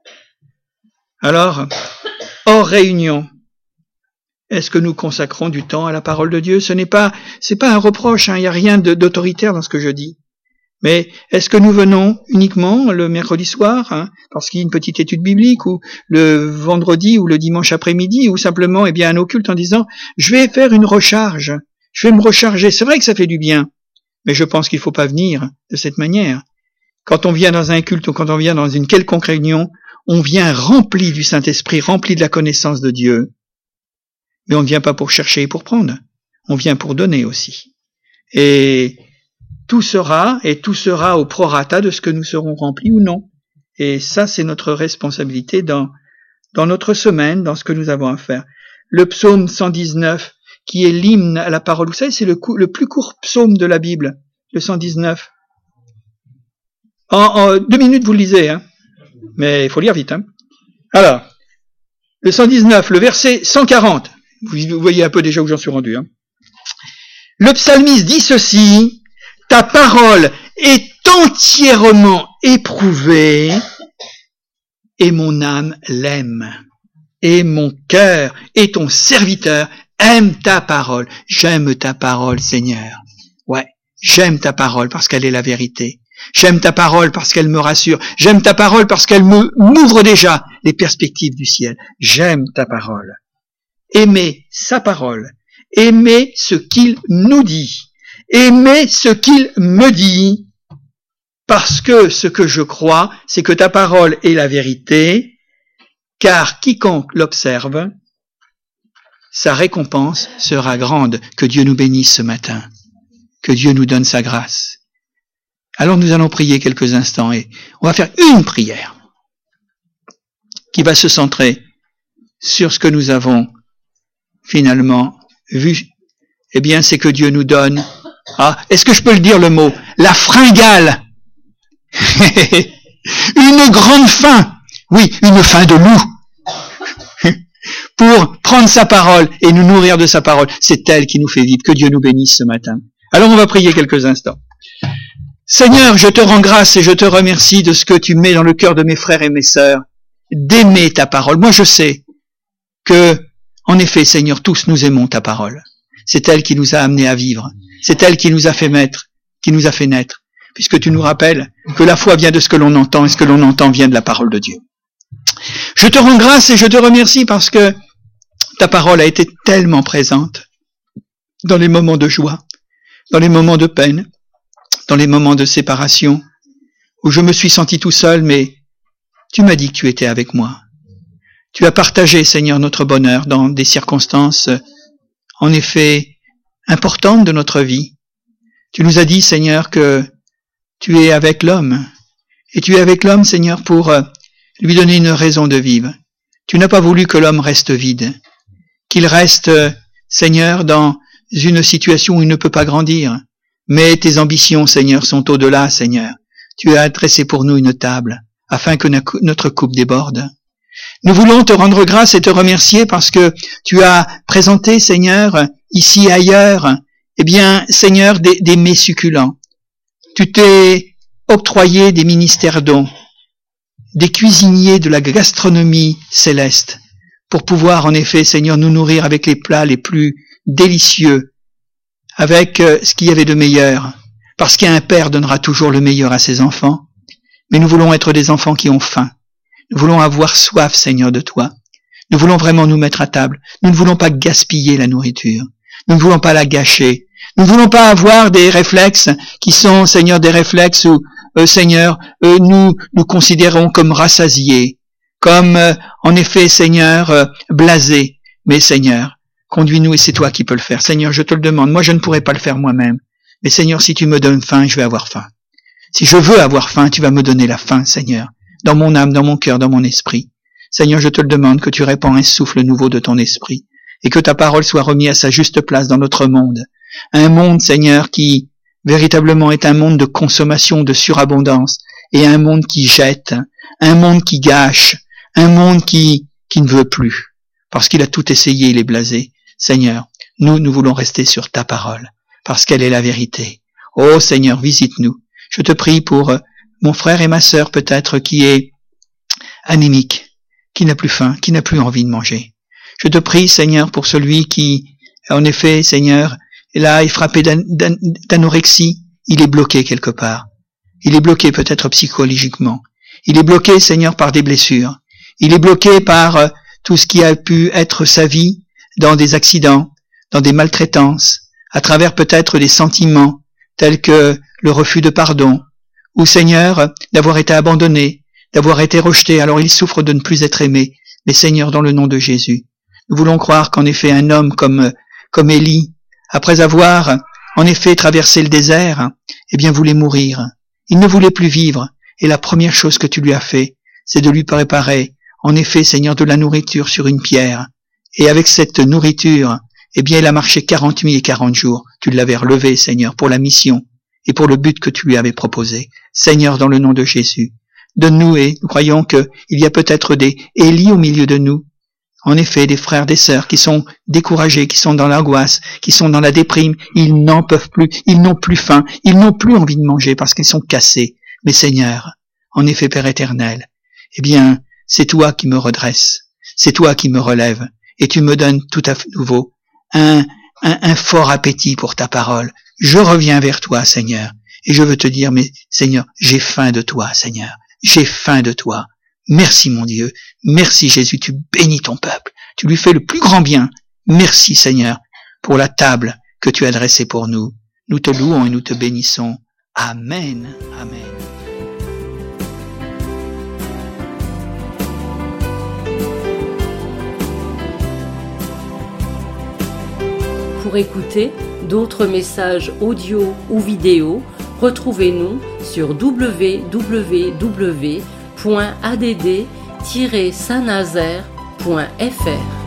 Alors, hors réunion, est-ce que nous consacrons du temps à la parole de Dieu? Ce n'est pas, c'est pas un reproche, hein, il n'y a rien de, d'autoritaire dans ce que je dis. Mais est-ce que nous venons uniquement le mercredi soir, hein, parce qu'il y a une petite étude biblique, ou le vendredi ou le dimanche après-midi, ou simplement, eh bien, un occulte en disant, je vais faire une recharge, je vais me recharger. C'est vrai que ça fait du bien, mais je pense qu'il ne faut pas venir de cette manière. Quand on vient dans un culte ou quand on vient dans une quelconque réunion, on vient rempli du Saint-Esprit, rempli de la connaissance de Dieu. Mais on ne vient pas pour chercher et pour prendre. On vient pour donner aussi. Et tout sera, et tout sera au prorata de ce que nous serons remplis ou non. Et ça, c'est notre responsabilité dans, dans notre semaine, dans ce que nous avons à faire. Le psaume cent dix-neuf, qui est l'hymne à la parole, vous savez, c'est le, le plus court psaume de la Bible, le cent dix-neuf. En, en deux minutes, vous le lisez, hein. Mais il faut lire vite, hein. Alors, le cent dix-neuf, le verset cent quarante. Vous voyez un peu déjà où j'en suis rendu, hein. Le psalmiste dit ceci: ta parole est entièrement éprouvée, et mon âme l'aime. Et mon cœur et ton serviteur aiment ta parole. J'aime ta parole, Seigneur. Ouais, j'aime ta parole parce qu'elle est la vérité. J'aime ta parole parce qu'elle me rassure. J'aime ta parole parce qu'elle me m'ouvre déjà les perspectives du ciel. J'aime ta parole. Aimez sa parole. Aimez ce qu'il nous dit. Aimez ce qu'il me dit. Parce que ce que je crois, c'est que ta parole est la vérité, car quiconque l'observe, sa récompense sera grande. Que Dieu nous bénisse ce matin. Que Dieu nous donne sa grâce. Alors nous allons prier quelques instants et on va faire une prière qui va se centrer sur ce que nous avons finalement vu. Eh bien, c'est que Dieu nous donne, ah, est-ce que je peux le dire le mot, la fringale. Une grande faim, oui, une faim de loup, pour prendre sa parole et nous nourrir de sa parole. C'est elle qui nous fait vivre. Que Dieu nous bénisse ce matin. Alors on va prier quelques instants. Seigneur, je te rends grâce et je te remercie de ce que tu mets dans le cœur de mes frères et mes sœurs, d'aimer ta parole. Moi, je sais que, en effet, Seigneur, tous nous aimons ta parole. C'est elle qui nous a amenés à vivre. C'est elle qui nous a fait naître, qui nous a fait naître, puisque tu nous rappelles que la foi vient de ce que l'on entend et ce que l'on entend vient de la parole de Dieu. Je te rends grâce et je te remercie parce que ta parole a été tellement présente dans les moments de joie, dans les moments de peine, dans les moments de séparation, où je me suis senti tout seul, mais tu m'as dit que tu étais avec moi. Tu as partagé, Seigneur, notre bonheur dans des circonstances, en effet, importantes de notre vie. Tu nous as dit, Seigneur, que tu es avec l'homme, et tu es avec l'homme, Seigneur, pour lui donner une raison de vivre. Tu n'as pas voulu que l'homme reste vide, qu'il reste, Seigneur, dans une situation où il ne peut pas grandir. Mais tes ambitions, Seigneur, sont au-delà, Seigneur. Tu as dressé pour nous une table, afin que notre coupe déborde. Nous voulons te rendre grâce et te remercier parce que tu as présenté, Seigneur, ici et ailleurs, eh bien, Seigneur, des, des mets succulents. Tu t'es octroyé des ministères dons, des cuisiniers de la gastronomie céleste, pour pouvoir, en effet, Seigneur, nous nourrir avec les plats les plus délicieux, avec ce qu'il y avait de meilleur, parce qu'un père donnera toujours le meilleur à ses enfants, mais nous voulons être des enfants qui ont faim. Nous voulons avoir soif, Seigneur, de toi. Nous voulons vraiment nous mettre à table. Nous ne voulons pas gaspiller la nourriture. Nous ne voulons pas la gâcher. Nous ne voulons pas avoir des réflexes qui sont, Seigneur, des réflexes où, euh, Seigneur, euh, nous nous considérons comme rassasiés, comme, euh, en effet, Seigneur, euh, blasés. Mais, Seigneur, Conduis-nous et c'est toi qui peux le faire. Seigneur, je te le demande. Moi, je ne pourrais pas le faire moi-même. Mais Seigneur, si tu me donnes faim, je vais avoir faim. Si je veux avoir faim, tu vas me donner la faim, Seigneur. Dans mon âme, dans mon cœur, dans mon esprit. Seigneur, je te le demande que tu répands un souffle nouveau de ton esprit. Et que ta parole soit remise à sa juste place dans notre monde. Un monde, Seigneur, qui véritablement est un monde de consommation, de surabondance. Et un monde qui jette. Un monde qui gâche. Un monde qui, qui ne veut plus. Parce qu'il a tout essayé, il est blasé. Seigneur, nous, nous voulons rester sur ta parole. Parce qu'elle est la vérité. Oh Seigneur, visite-nous. Je te prie pour mon frère et ma sœur peut-être qui est anémique, qui n'a plus faim, qui n'a plus envie de manger. Je te prie, Seigneur, pour celui qui, en effet, Seigneur, là est frappé d'an, d'an, d'anorexie. Il est bloqué quelque part. Il est bloqué peut-être psychologiquement. Il est bloqué, Seigneur, par des blessures. Il est bloqué par euh, tout ce qui a pu être sa vie dans des accidents, dans des maltraitances, à travers peut-être des sentiments tels que le refus de pardon, ou Seigneur, d'avoir été abandonné, d'avoir été rejeté, alors il souffre de ne plus être aimé. Mais Seigneur, dans le nom de Jésus, nous voulons croire qu'en effet un homme comme, comme Élie, après avoir en effet traversé le désert, eh bien voulait mourir. Il ne voulait plus vivre, et la première chose que tu lui as fait, c'est de lui préparer, en effet, Seigneur, de la nourriture sur une pierre. Et avec cette nourriture, eh bien il a marché quarante nuits et quarante jours. Tu l'avais relevé, Seigneur, pour la mission et pour le but que tu lui avais proposé. Seigneur, dans le nom de Jésus, donne-nous, et nous croyons qu'il y a peut-être des Élie au milieu de nous. En effet, des frères, des sœurs qui sont découragés, qui sont dans l'angoisse, qui sont dans la déprime. Ils n'en peuvent plus, ils n'ont plus faim, ils n'ont plus envie de manger parce qu'ils sont cassés. Mais Seigneur, en effet, Père éternel, eh bien, c'est toi qui me redresse, c'est toi qui me relève, et tu me donnes tout à fait nouveau un, un, un fort appétit pour ta parole. Je reviens vers toi, Seigneur, et je veux te dire, mais Seigneur, j'ai faim de toi, Seigneur, j'ai faim de toi. Merci, mon Dieu, merci Jésus, tu bénis ton peuple, tu lui fais le plus grand bien. Merci, Seigneur, pour la table que tu as dressée pour nous. Nous te louons et nous te bénissons. Amen, amen. Pour écouter d'autres messages audio ou vidéo, retrouvez-nous sur w w w point a d d tiret saint nazaire point f r.